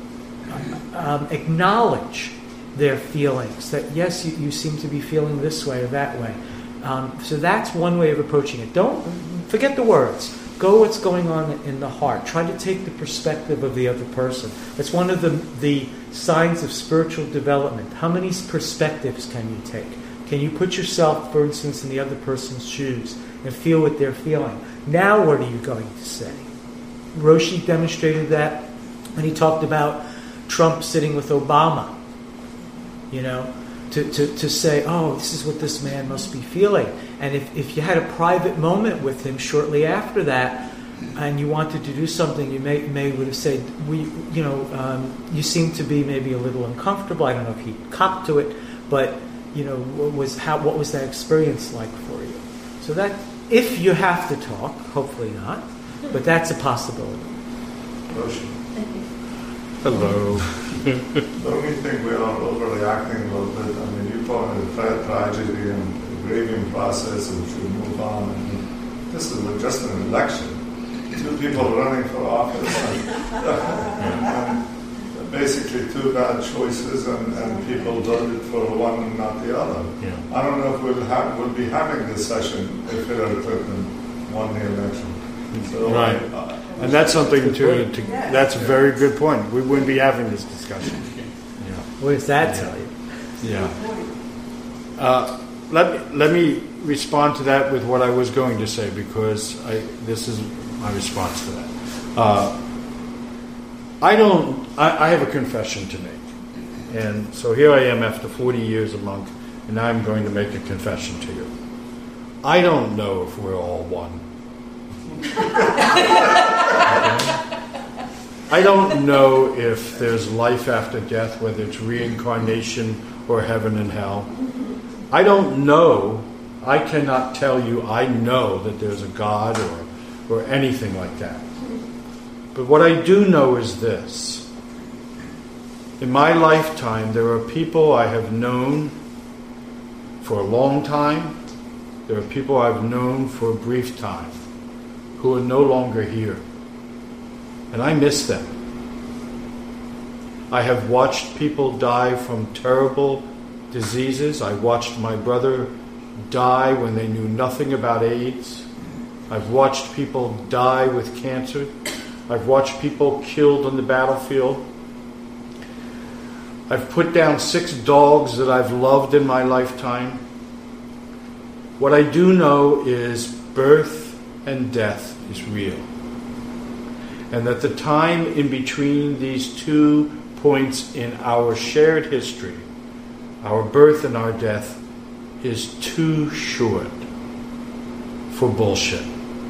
um, acknowledge their feelings? That, yes, you, you seem to be feeling this way or that way. Um, so that's one way of approaching it. Don't forget the words. Go what's going on in the heart. Try to take the perspective of the other person. That's one of the, the signs of spiritual development. How many perspectives can you take? Can you put yourself, for instance, in the other person's shoes and feel what they're feeling? Now what are you going to say? Roshi demonstrated that when he talked about Trump sitting with Obama. You know, to, to, to say, oh, this is what this man must be feeling. And if, if you had a private moment with him shortly after that, and you wanted to do something, you may may would have said, we, you know, um, you seem to be maybe a little uncomfortable. I don't know if he copped to it, but you know, what was how what was that experience like for you? So that if you have to talk, hopefully not, but that's a possibility. Hello. Don't you think we are overreacting a little bit? I mean, you call it a tra- tragedy and a grieving process and should move on. And this is just an election. Two people running for office and, and basically two bad choices, and, and people voted for one and not the other. Yeah. I don't know if we'll, have, we'll be having this session if Hillary Clinton won the election. So, right. Uh, And that's something to, to that's a very good point. We wouldn't be having this discussion. Yeah. What does that tell you? Yeah. Uh, let me, let me respond to that with what I was going to say, because I, this is my response to that. Uh, I don't. I, I have a confession to make, and so here I am after forty years a monk, and now I'm going to make a confession to you. I don't know if we're all one. I don't know if there's life after death, whether it's reincarnation or heaven and hell. I don't know. I cannot tell you I know that there's a God or, or anything like that. But what I do know is this. In my lifetime, there are people I have known for a long time. There are people I've known for a brief time. who are no longer here. And I miss them. I have watched people die from terrible diseases. I watched my brother die when they knew nothing about AIDS. I've watched people die with cancer. I've watched people killed on the battlefield. I've put down six dogs that I've loved in my lifetime. What I do know is birth and death is real. And that the time in between these two points in our shared history, our birth and our death, is too short for bullshit.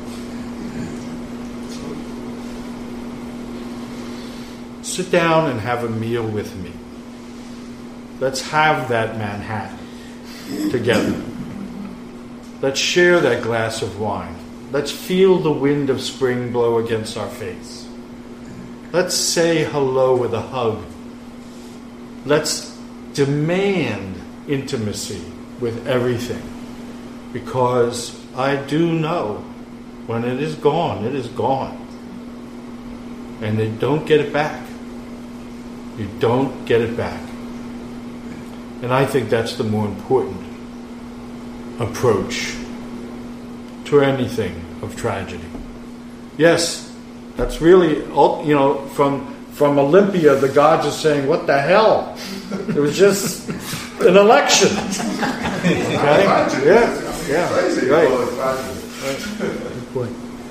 Sit down and have a meal with me. Let's have that Manhattan together. Let's share that glass of wine. Let's feel the wind of spring blow against our face. Let's say hello with a hug. Let's demand intimacy with everything. Because I do know when it is gone, it is gone. And they don't get it back. You don't get it back. And I think that's the more important approach to anything of tragedy. Yes, that's really, you know, from from Olympia, the gods are saying, what the hell? It was just an election. Okay? Yeah, yeah, right. Good point.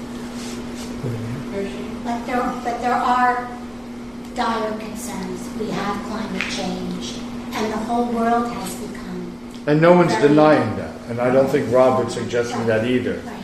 But there, but there are dire concerns. We have climate change, and the whole world has become... And no one's denying that. And I don't think Robert's suggesting that either. Right.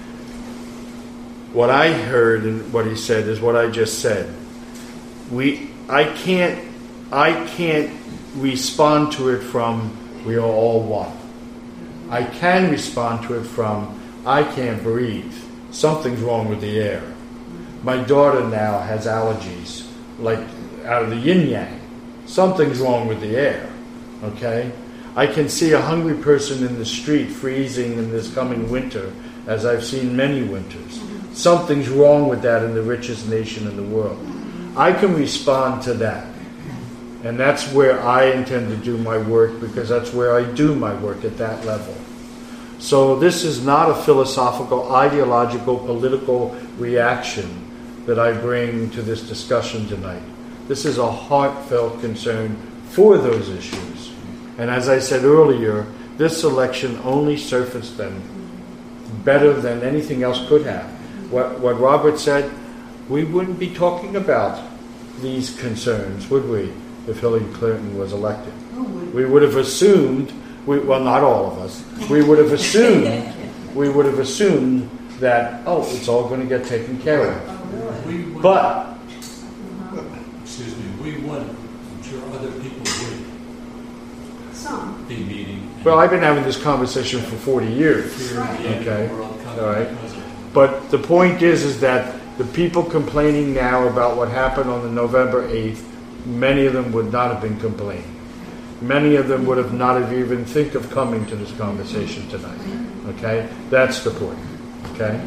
What I heard and what he said is what I just said. We, I can't, I can't respond to it from we are all one. I can respond to it from I can't breathe. Something's wrong with the air. My daughter now has allergies, like out of the yin-yang. Something's wrong with the air, okay? I can see a hungry person in the street freezing in this coming winter, as I've seen many winters. Something's wrong with that in the richest nation in the world. I can respond to that. And that's where I intend to do my work, because that's where I do my work, at that level. So this is not a philosophical, ideological, political reaction that I bring to this discussion tonight. This is a heartfelt concern for those issues. And as I said earlier, this election only surfaced them better than anything else could have. What, what Robert said, we wouldn't be talking about these concerns, would we, if Hillary Clinton was elected? We would have assumed, we, well, not all of us, we would have assumed, we would have assumed that, oh, it's all going to get taken care of. We would, But, excuse me, we would, I'm sure other people would Some. be meeting. well, I've been having this conversation for forty years, okay, all right? But the point is, is that the people complaining now about what happened on the November eighth, many of them would not have been complaining. Many of them would have not have even think of coming to this conversation tonight. Okay? That's the point. Okay?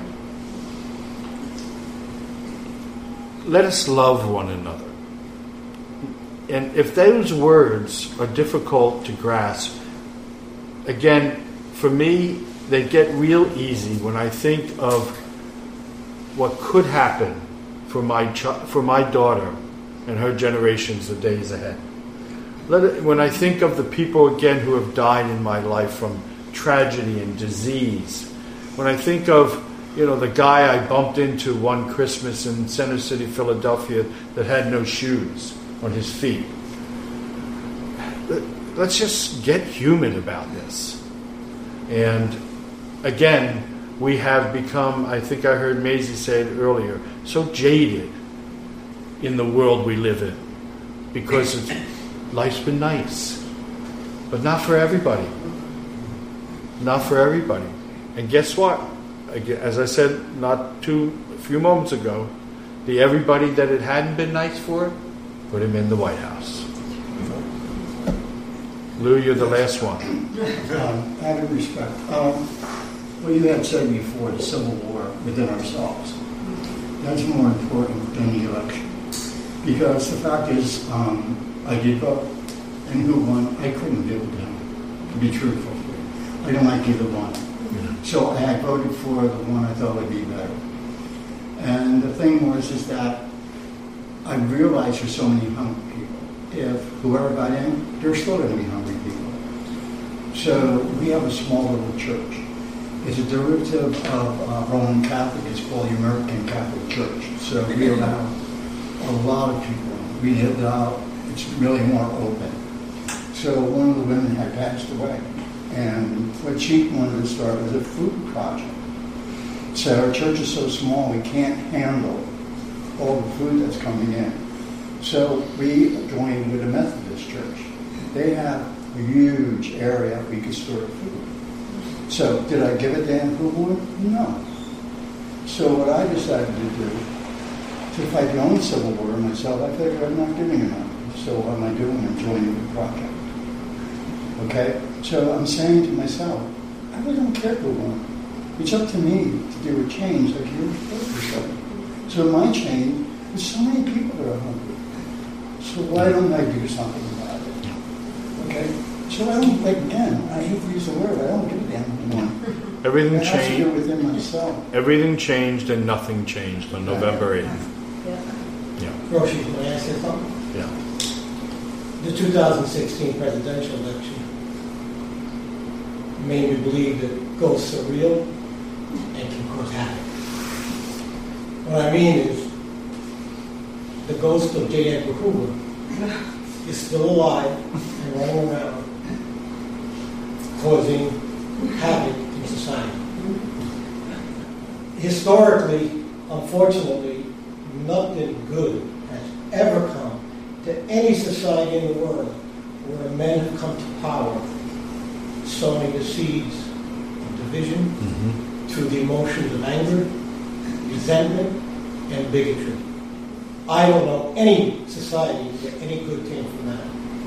Let us love one another. And if those words are difficult to grasp, again, for me, they get real easy when I think of what could happen for my ch- for my daughter and her generations the days ahead. Let it, when I think of the people again who have died in my life from tragedy and disease, when I think of, you know, the guy I bumped into one Christmas in Center City, Philadelphia, that had no shoes on his feet. Let's just get human about this. And again, we have become, I think I heard Maisie say it earlier, so jaded in the world we live in, because it's, life's been nice, but not for everybody. Not for everybody. And guess what? As I said not too a few moments ago, the everybody that it hadn't been nice for, put him in the White House. Lou, you're the last one. Um, out of respect. Um, what you had said before, the civil war within ourselves. That's more important than the election. Because the fact is, um, I did vote, and who won, I couldn't deal with him, to be truthful. I don't like either one. Yeah. So I had voted for the one I thought would be better. And the thing was is that I realized there's so many hungry people. If whoever got in, there's still going to be hungry people. So we have a small little church. It's a derivative of uh, Roman Catholic. It's called the American Catholic Church. So we allow a lot of people. We allow, it's really more open. So one of the women had passed away. And what she wanted to start was a food project. So our church is so small, we can't handle all the food that's coming in. So we joined with a Methodist church. They have a huge area we could store food. So did I give it to Ann Hoover? No. So what I decided to do, to fight the own civil war myself, I figured I'm not giving enough. So what am I doing? I'm joining the project. Okay? So I'm saying to myself, I really don't care who won. It's up to me to do a change like you're supposed to do. So my change, there's so many people that are hungry. So why don't I do something about it? Okay? So I don't, like, again, I hate to use the word, I don't give a damn anymore. Everything I have to do changed. within myself. Everything changed and nothing changed on November eighth. Yeah. Yeah. Roshi, can I ask you something? Yeah. The two thousand sixteen presidential election made me believe that ghosts are real and can cause havoc. What I mean is, the ghost of J. Edgar Hoover is still alive and running around, causing havoc in society. Historically, unfortunately, nothing good has ever come to any society in the world where men have come to power, sowing the seeds of division mm-hmm. through the emotions of anger, resentment, and bigotry. I don't know any society where any good came from that.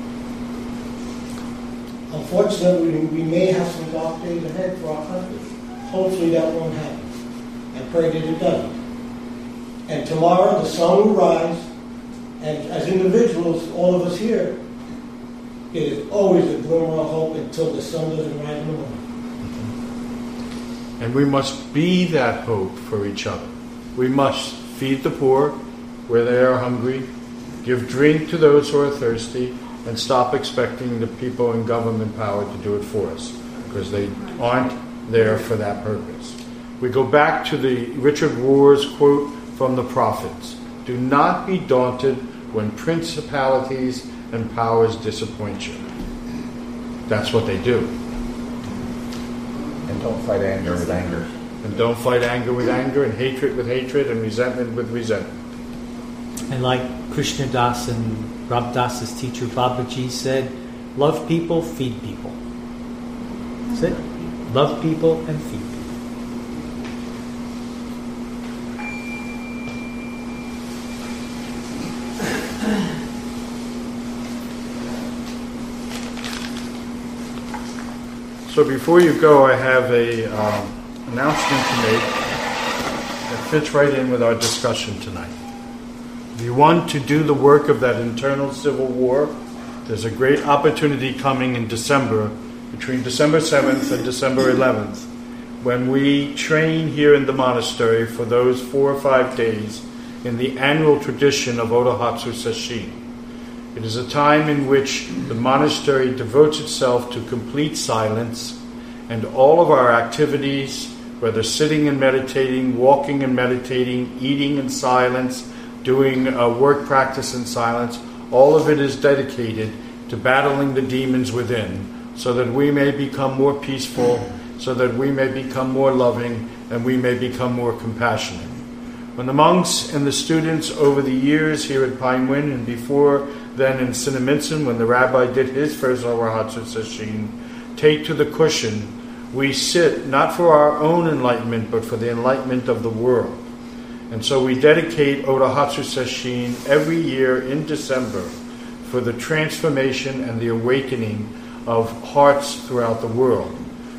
Unfortunately, we may have some dark days ahead for our country. Hopefully that won't happen. I pray that it doesn't. And tomorrow the sun will rise, and as individuals, all of us here, it is always a glimmer of hope until the sun doesn't rise in the morning. And we must be that hope for each other. We must feed the poor where they are hungry, give drink to those who are thirsty, and stop expecting the people in government power to do it for us, because they aren't there for that purpose. We go back to the Richard Rohr's quote from the prophets: "Do not be daunted when principalities and powers disappoint you." That's what they do. And don't fight anger with anger. And don't fight anger with anger, and hatred with hatred, and resentment with resentment. And like Krishna Das and Ram Das's teacher Babaji said, love people, feed people. That's it. Love people and feed people. So before you go, I have a um, announcement to make that fits right in with our discussion tonight. If you want to do the work of that internal civil war, there's a great opportunity coming in December, between December seventh and December eleventh, when we train here in the monastery for those four or five days in the annual tradition of Odahatsu Sesshin. It is a time in which the monastery devotes itself to complete silence, and all of our activities, whether sitting and meditating, walking and meditating, eating in silence, doing uh, work practice in silence, all of it is dedicated to battling the demons within, so that we may become more peaceful, so that we may become more loving, and we may become more compassionate. When the monks and the students over the years here at Pine Wind, and before then in Cinnaminson, when the rabbi did his first Odahatsu Sesshin, take to the cushion, we sit not for our own enlightenment, but for the enlightenment of the world. And so we dedicate Odahatsu Sesshin every year in December for the transformation and the awakening of hearts throughout the world.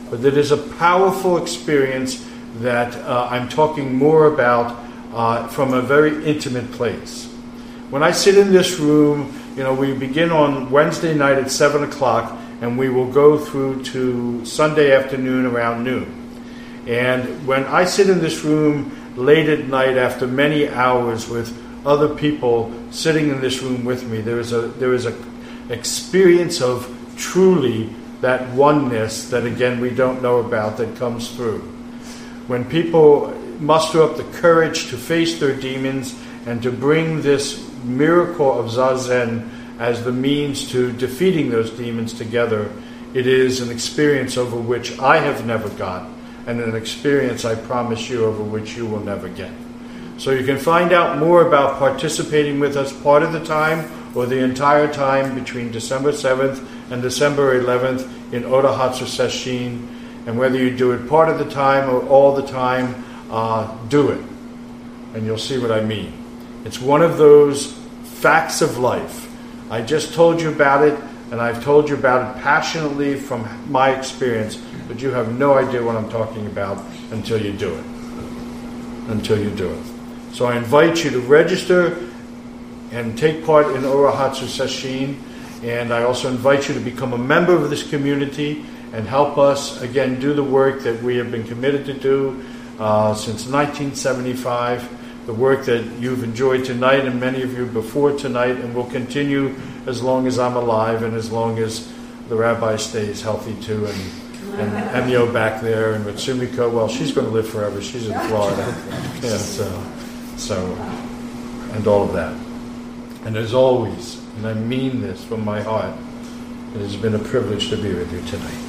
but it is a powerful experience that uh, I'm talking more about uh, from a very intimate place. When I sit in this room, you know, we begin on Wednesday night at seven o'clock, and we will go through to Sunday afternoon around noon. And when I sit in this room late at night after many hours with other people sitting in this room with me, there is a there is a experience of truly that oneness that, again, we don't know about that comes through. When people muster up the courage to face their demons and to bring this miracle of Zazen as the means to defeating those demons together, it is an experience over which I have never got, and an experience, I promise you, over which you will never get. So you can find out more about participating with us part of the time or the entire time between December seventh and December eleventh in Odahatsu Sesshin. And whether you do it part of the time or all the time, uh, do it. And you'll see what I mean. It's one of those facts of life. I just told you about it, and I've told you about it passionately from my experience, but you have no idea what I'm talking about until you do it. Until you do it. So I invite you to register and take part in Orohatsu Sesshin, and I also invite you to become a member of this community and help us, again, do the work that we have been committed to do uh, since nineteen seventy-five, the work that you've enjoyed tonight and many of you before tonight, and will continue as long as I'm alive and as long as the rabbi stays healthy too, and, and Emio back there, and with Sumiko, well, she's going to live forever. She's in Florida. Yeah, so, so, and all of that. And as always, and I mean this from my heart, it has been a privilege to be with you tonight.